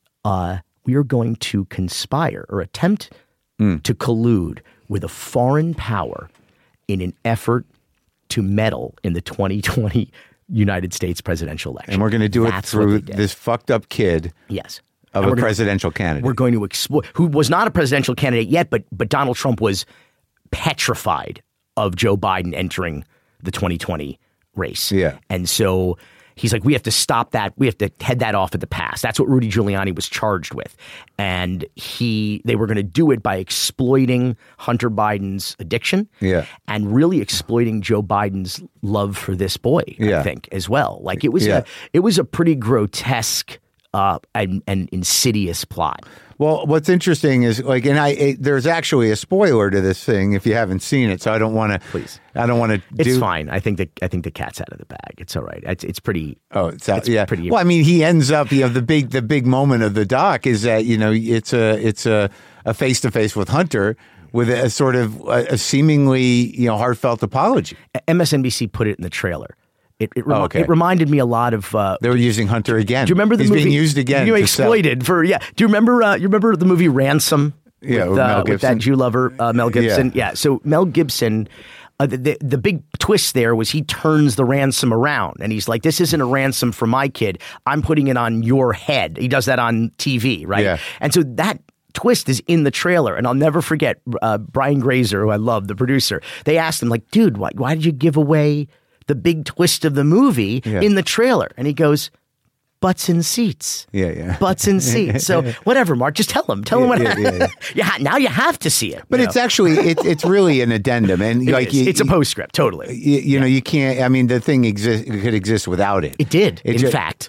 conspire or attempt to collude with a foreign power in an effort to meddle in the 2020 United States presidential election. And we're going to do it through this fucked up kid. Yes. Of a presidential candidate. We're going to exploit, who was not a presidential candidate yet, but Donald Trump was petrified of Joe Biden entering the 2020 race. Yeah. And so he's like, we have to stop that. We have to head that off at the pass. That's what Rudy Giuliani was charged with. And they were going to do it by exploiting Hunter Biden's addiction and really exploiting Joe Biden's love for this boy, I think, as well. Like it was a pretty grotesque and insidious plot. Well, what's interesting is there's actually a spoiler to this thing if you haven't seen it, so I don't want to. Please, I don't want to. It's fine. I think the cat's out of the bag. It's all right. It's pretty. Oh, it's out. Yeah. Pretty. Well, I mean, he ends up. The big moment of the doc is that it's a face to face with Hunter with a sort of a seemingly heartfelt apology. MSNBC put it in the trailer. It reminded me a lot of. They were using Hunter again. Do you remember the movie? He's being used again. You exploited for Do you remember? You remember the movie Ransom? Yeah, with that Jew lover Mel Gibson. Yeah. So Mel Gibson. The big twist there was he turns the ransom around and he's like, this isn't a ransom for my kid. I'm putting it on your head. He does that on TV, right? Yeah. And so that twist is in the trailer. And I'll never forget Brian Grazer, who I love, the producer. They asked him, like, dude, why did you give away the big twist of the movie in the trailer? And he goes, butts in seats. Yeah. Butts in seats. So whatever, Mark, just tell him. Tell him what. Now you have to see it. But it's actually it's really an addendum, and it's a postscript. Totally. You can't. I mean, the thing could exist without it. It did. In fact.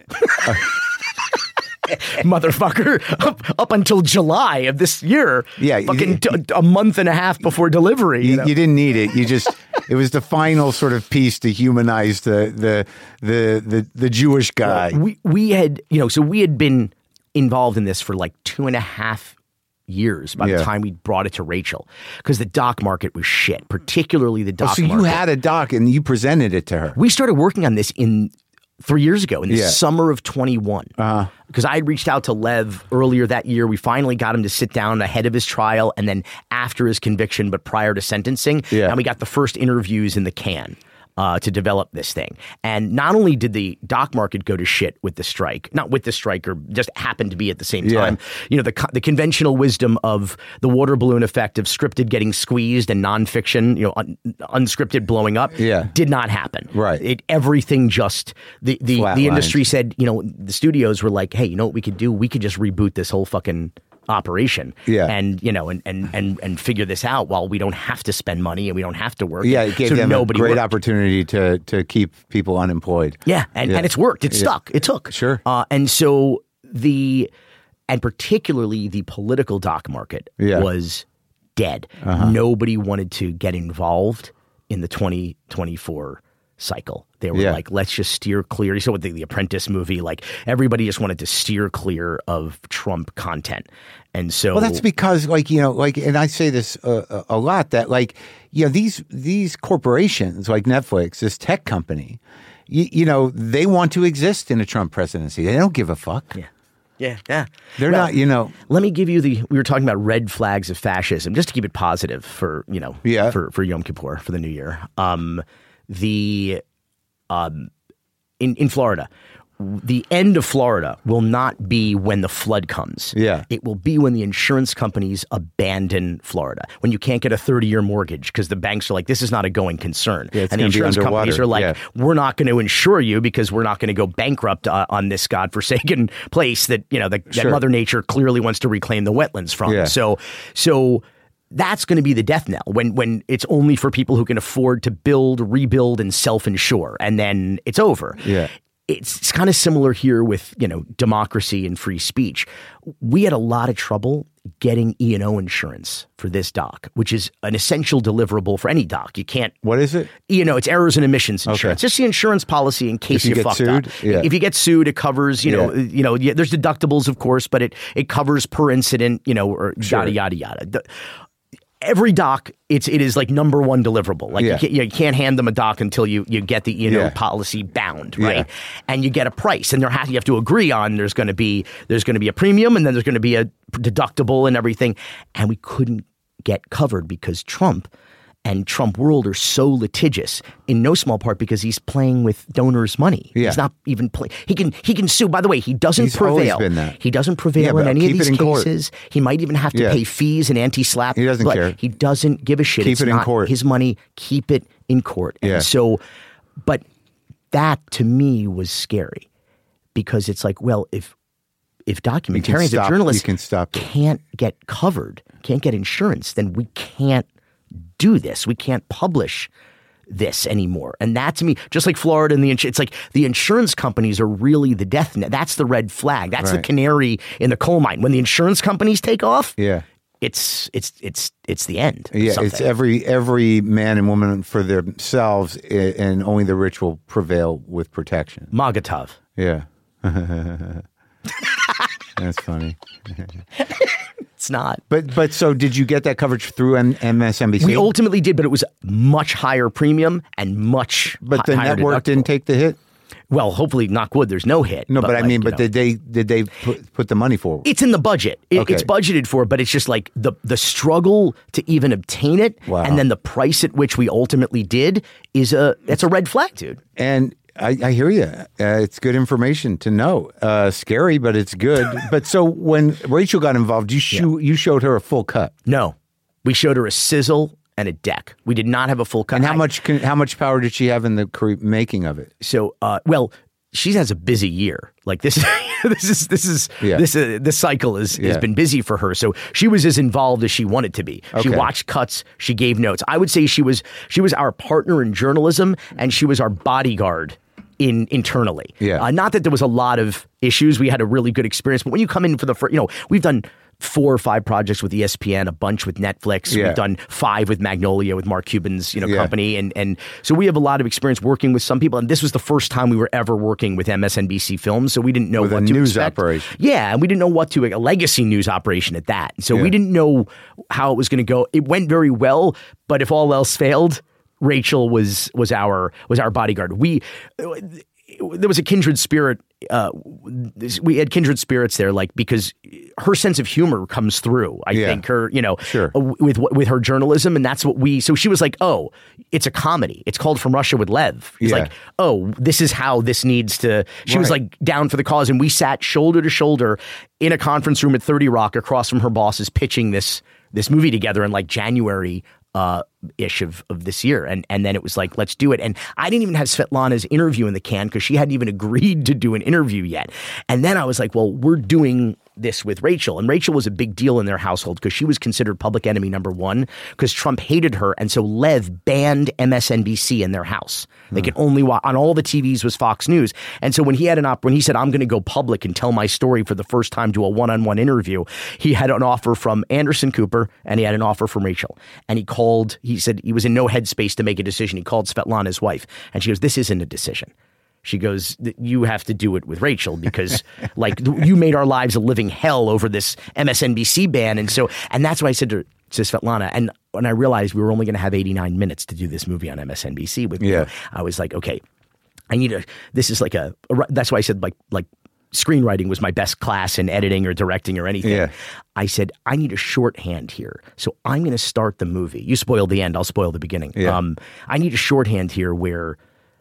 Motherfucker, up until July of this year, fucking a month and a half before delivery. You didn't need it. It was the final sort of piece to humanize the Jewish guy. We had been involved in this for like 2.5 years by the time we brought it to Rachel, because the doc market was shit, particularly the doc market. So you had a doc and you presented it to her. We started working on this 3 years ago in the summer of 21. Because I had reached out to Lev earlier that year. We finally got him to sit down ahead of his trial and then after his conviction, but prior to sentencing. And we got the first interviews in the can. To develop this thing. And not only did the doc market go to shit with the strike, not with the strike, or just happened to be at the same time, you know, the conventional wisdom of the water balloon effect of scripted getting squeezed and nonfiction, you know, unscripted blowing up did not happen. Right. Everything just, the industry said, you know, the studios were like, hey, you know what we could do? We could just reboot this whole fucking operation and you know and figure this out while we don't have to spend money and we don't have to work. It gave them a great opportunity to keep people unemployed. And it's worked. It stuck. It took. Sure. And so and particularly the political doc market was dead. Nobody wanted to get involved in the 2024 cycle. They were like, let's just steer clear. You saw with the Apprentice movie, like everybody just wanted to steer clear of Trump content. And so, well, that's because, like, you know, like, and I say this a lot, that, like, you know, these corporations like Netflix, this tech company, you know, they want to exist in a Trump presidency. They don't give a fuck. Yeah. They're not, you know. Let me give you we were talking about red flags of fascism, just to keep it positive for, you know, for Yom Kippur, for the new year. In Florida, the end of Florida will not be when the flood comes. It will be when the insurance companies abandon Florida, when you can't get a 30-year mortgage because the banks are like, this is not a going concern. And the insurance companies are like, we're not going to insure you because we're not going to go bankrupt on this godforsaken place that, you know, that Mother Nature clearly wants to reclaim the wetlands from. So that's going to be the death knell when it's only for people who can afford to build, rebuild, and self-insure, and then it's over. It's kind of similar here with, you know, democracy and free speech. We had a lot of trouble getting E&O insurance for this doc, which is an essential deliverable for any doc. You can't. What is it? E&O, it's errors and omissions insurance. Just the insurance policy in case you fucked up. If you get sued, it covers, you know, there's deductibles, of course, but it covers per incident, you know, or yada, yada, yada. Every doc, it is like number one deliverable. Like you can't hand them a doc until you get the E&O policy bound, right? And you get a price, and you have to agree on there's going to be a premium, and then there's going to be a deductible and everything. And we couldn't get covered because Trump and Trump World are so litigious, in no small part because he's playing with donors' money. He's not even playing. He can sue. By the way, he doesn't prevail. Always been that. He doesn't prevail in any of these cases. He might even have to pay fees and anti-slap. He doesn't care. He doesn't give a shit. Keep it in court. His money. Keep it in court. And so, but that to me was scary, because it's like, well, if documentarians or journalists can't get covered, can't get insurance, then we can't do this. We can't publish this anymore. And that, to me, just like Florida and it's like the insurance companies are really the death net. That's the red flag. That's the canary in the coal mine. When the insurance companies take off, it's the end. It's every man and woman for themselves, and only the rich will prevail with protection. Magatov. That's funny. It's not. But so did you get that coverage through MSNBC? We ultimately did, but it was much higher premium and much But the network didn't take the hit? Well, hopefully, knock wood, there's no hit. No, but I mean, did they put the money forward? It's in the budget. It's budgeted for, but it's just like the struggle to even obtain it, and then the price at which we ultimately did that's a red flag, dude. And I hear you. It's good information to know. Scary, but it's good. But so when Rachel got involved, you showed her a full cut. No, we showed her a sizzle and a deck. We did not have a full cut. And how much power did she have in the making of it? So, well, she has a busy year. Like this cycle has been busy for her. So she was as involved as she wanted to be. She watched cuts. She gave notes. I would say she was our partner in journalism, and she was our bodyguard internally. Not that there was a lot of issues. We had a really good experience, but when you come in for the first, we've done 4 or 5 projects with ESPN, a bunch with Netflix. Yeah. We've done 5 with Magnolia, with Mark Cuban's company, and so we have a lot of experience working with some people. And this was the first time we were ever working with MSNBC Films, so we didn't know with what a to news expect. operation. Yeah, and we didn't know what to, a legacy news operation at that. So we didn't know how it was going to go. It went very well, but if all else failed, Rachel was our bodyguard. There was a kindred spirit. We had kindred spirits there, like, because her sense of humor comes through. I think her, Sure. with her journalism, and that's what we. So she was like, "Oh, it's a comedy. It's called From Russia with Lev." He's like, "Oh, this is how this needs to." She was like down for the cause, and we sat shoulder to shoulder in a conference room at 30 Rock, across from her bosses, pitching this movie together in like January ish of this year. And then it was like, let's do it. And I didn't even have Svetlana's interview in the can because she hadn't even agreed to do an interview yet. And then I was like, well, we're doing this with Rachel. And Rachel was a big deal in their household because she was considered public enemy number 1 because Trump hated her. And so Lev banned MSNBC in their house. They could only watch on all the TVs was Fox News. And so when he had when he said, I'm going to go public and tell my story for the first time, do a one-on-one interview, he had an offer from Anderson Cooper and he had an offer from Rachel. And he said he was in no headspace to make a decision. He called Svetlana, his wife, and she goes, this isn't a decision. She goes, you have to do it with Rachel because like you made our lives a living hell over this MSNBC ban. And that's why I said to Svetlana, and when I realized we were only going to have 89 minutes to do this movie on MSNBC with me, I was like, okay, that's why I said like screenwriting was my best class in editing or directing or anything. Yeah. I said, I need a shorthand here. So I'm going to start the movie. You spoiled the end. I'll spoil the beginning. Yeah. I need a shorthand here where,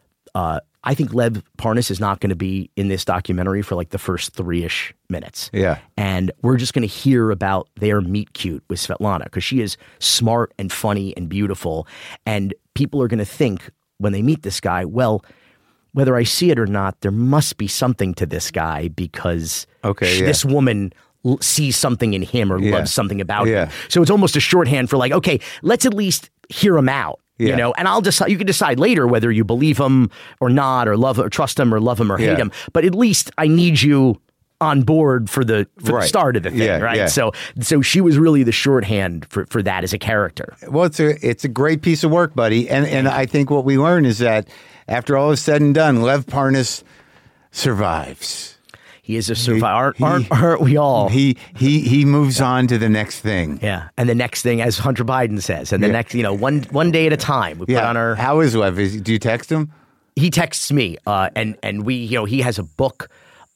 I think Lev Parnas is not going to be in this documentary for like the first 3-ish minutes. Yeah. And we're just going to hear about their meet cute with Svetlana because she is smart and funny and beautiful. And people are going to think when they meet this guy, well, whether I see it or not, there must be something to this guy because this woman sees something in him or loves something about him. So it's almost a shorthand for like, okay, let's at least hear him out. Yeah. And I'll decide. You can decide later whether you believe him or not, or love or trust him, or love him or hate him. But at least I need you on board for the start of the thing, right? Yeah. So she was really the shorthand for that as a character. Well, it's a great piece of work, buddy. And I think what we learn is that after all is said and done, Lev Parnas survives. He is a survivor. Aren't we all? He moves on to the next thing. Yeah, and the next thing, as Hunter Biden says, and the next, one day at a time. We put on our. How is Lev? Do you text him? He texts me, and we, he has a book,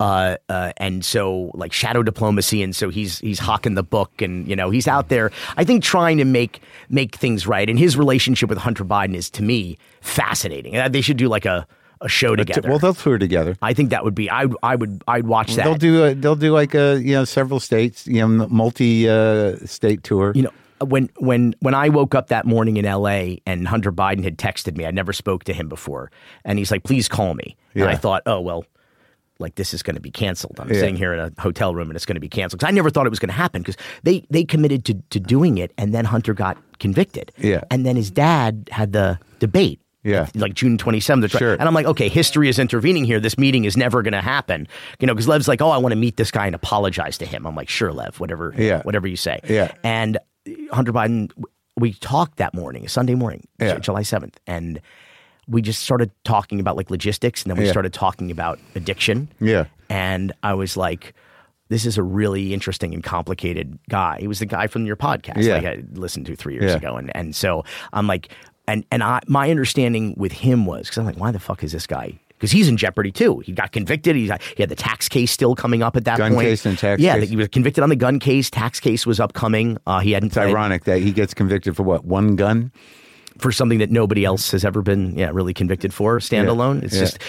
and so like Shadow Diplomacy, and so he's hawking the book, and he's out there, I think, trying to make things right. And his relationship with Hunter Biden is, to me, fascinating. They should do like a show together. Well, they'll tour together. I think that would be. I'd watch that. They'll do like a several states, multi state tour. When I woke up that morning in L.A. and Hunter Biden had texted me, I never spoke to him before, and he's like, "Please call me." And I thought, oh well, like this is going to be canceled. I'm sitting here in a hotel room and it's going to be canceled because I never thought it was going to happen because they committed to doing it, and then Hunter got convicted. Yeah, and then his dad had the debate. Yeah, like June 27th. Sure. And I'm like, okay, history is intervening here. This meeting is never going to happen. Because Lev's like, oh, I want to meet this guy and apologize to him. I'm like, sure, Lev, whatever you say. Yeah. And Hunter Biden, we talked that morning, Sunday morning, July 7th. And we just started talking about like logistics. And then we started talking about addiction. Yeah. And I was like, this is a really interesting and complicated guy. He was the guy from your podcast like I listened to 3 years ago. And so I'm like, And my understanding with him was, because I'm like, why the fuck is this guy? Because he's in jeopardy too. He got convicted. He had the tax case still coming up at that point. Gun case and tax case. Yeah, he was convicted on the gun case. Tax case was upcoming. He hadn't. It's ironic that he gets convicted for what, one gun? For something that nobody else has ever been, really convicted for, standalone. It's just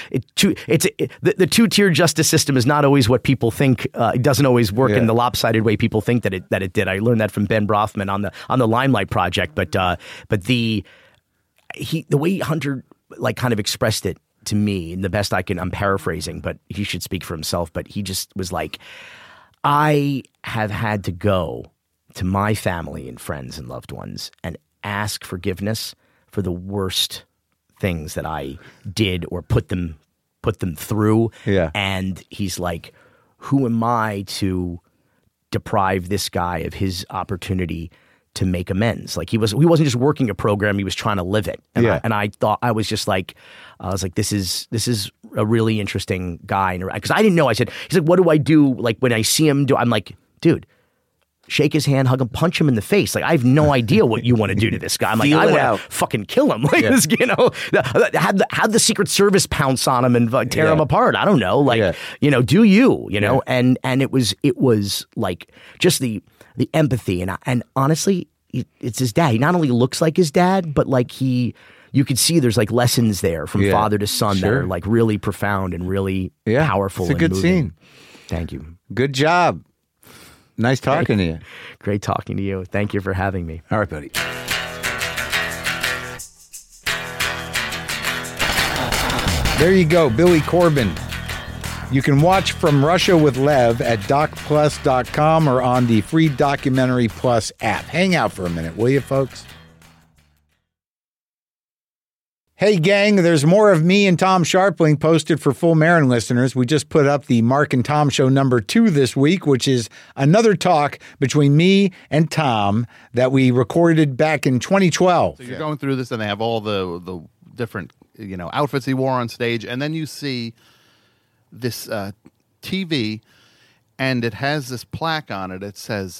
the two-tier justice system is not always what people think. It doesn't always work in the lopsided way people think that it did. I learned that from Ben Brofman on the Limelight Project. But the way Hunter like kind of expressed it to me, and the best I'm paraphrasing, but he should speak for himself. But he just was like, I have had to go to my family and friends and loved ones and ask forgiveness for the worst things that I did or put them through. Yeah. And he's like, who am I to deprive this guy of his opportunity to make amends. Like he wasn't just working a program, he was trying to live it. And I thought, I was like, this is a really interesting guy. Because I didn't know. He's like, what do I do? Like when I see him I'm like, dude, shake his hand, hug him, punch him in the face. Like, I have no idea what you want to do to this guy. I'm like, I want to fucking kill him. Like, this, have the Secret Service pounce on him and tear him apart. I don't know. Like, do you know? And it was like just the empathy. And honestly, it's his dad. He not only looks like his dad, but like you could see there's like lessons there from father to son that are like really profound and really powerful. It's a good scene. Thank you. Good job. Nice talking to you. Great talking to you. Thank you for having me. All right, buddy. There you go, Billy Corben. You can watch From Russia with Lev at DocPlus.com or on the free Documentary Plus app. Hang out for a minute, will you, folks? Hey, gang, there's more of me and Tom Scharpling posted for Full Marin listeners. We just put up the Mark and Tom Show #2 this week, which is another talk between me and Tom that we recorded back in 2012. So you're going through this, and they have all the different outfits he wore on stage, and then you see this TV, and it has this plaque on it. It says,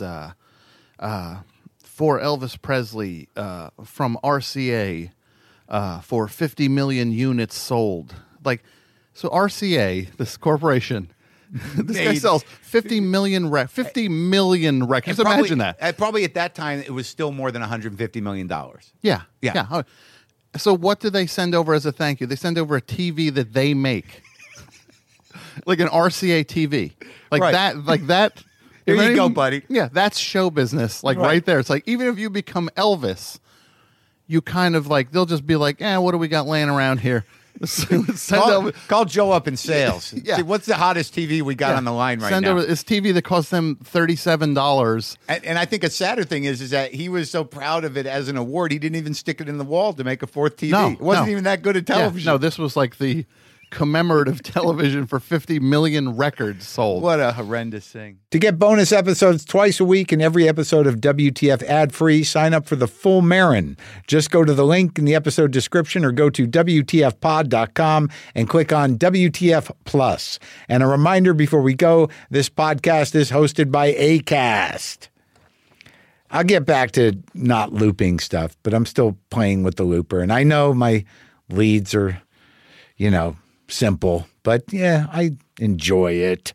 for Elvis Presley from RCA, for 50 million units sold. Like, so RCA, this corporation, this guy sells 50 million records. Just imagine that. Probably at that time, it was still more than $150 million. Yeah. So what do they send over as a thank you? They send over a TV that they make. Like an RCA TV. Like that. Here you go, buddy. Yeah, that's show business. Like right there. It's like, even if you become Elvis, you kind of like, they'll just be like, what do we got laying around here? Call Joe up in sales. Yeah. See, what's the hottest TV we got on the line right now? Send over this TV that cost them $37. And I think a sadder thing is that he was so proud of it as an award, he didn't even stick it in the wall to make a fourth TV. It wasn't even that good a television. Yeah, no, this was like the commemorative television for 50 million records sold. What a horrendous thing. To get bonus episodes twice a week and every episode of WTF ad-free, sign up for the Full Marin. Just go to the link in the episode description or go to WTFpod.com and click on WTF Plus. And a reminder before we go, this podcast is hosted by Acast. I'll get back to not looping stuff, but I'm still playing with the looper. And I know my leads are, simple, but I enjoy it.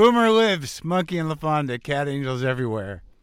Boomer lives. Monkey and LaFonda. Cat angels everywhere.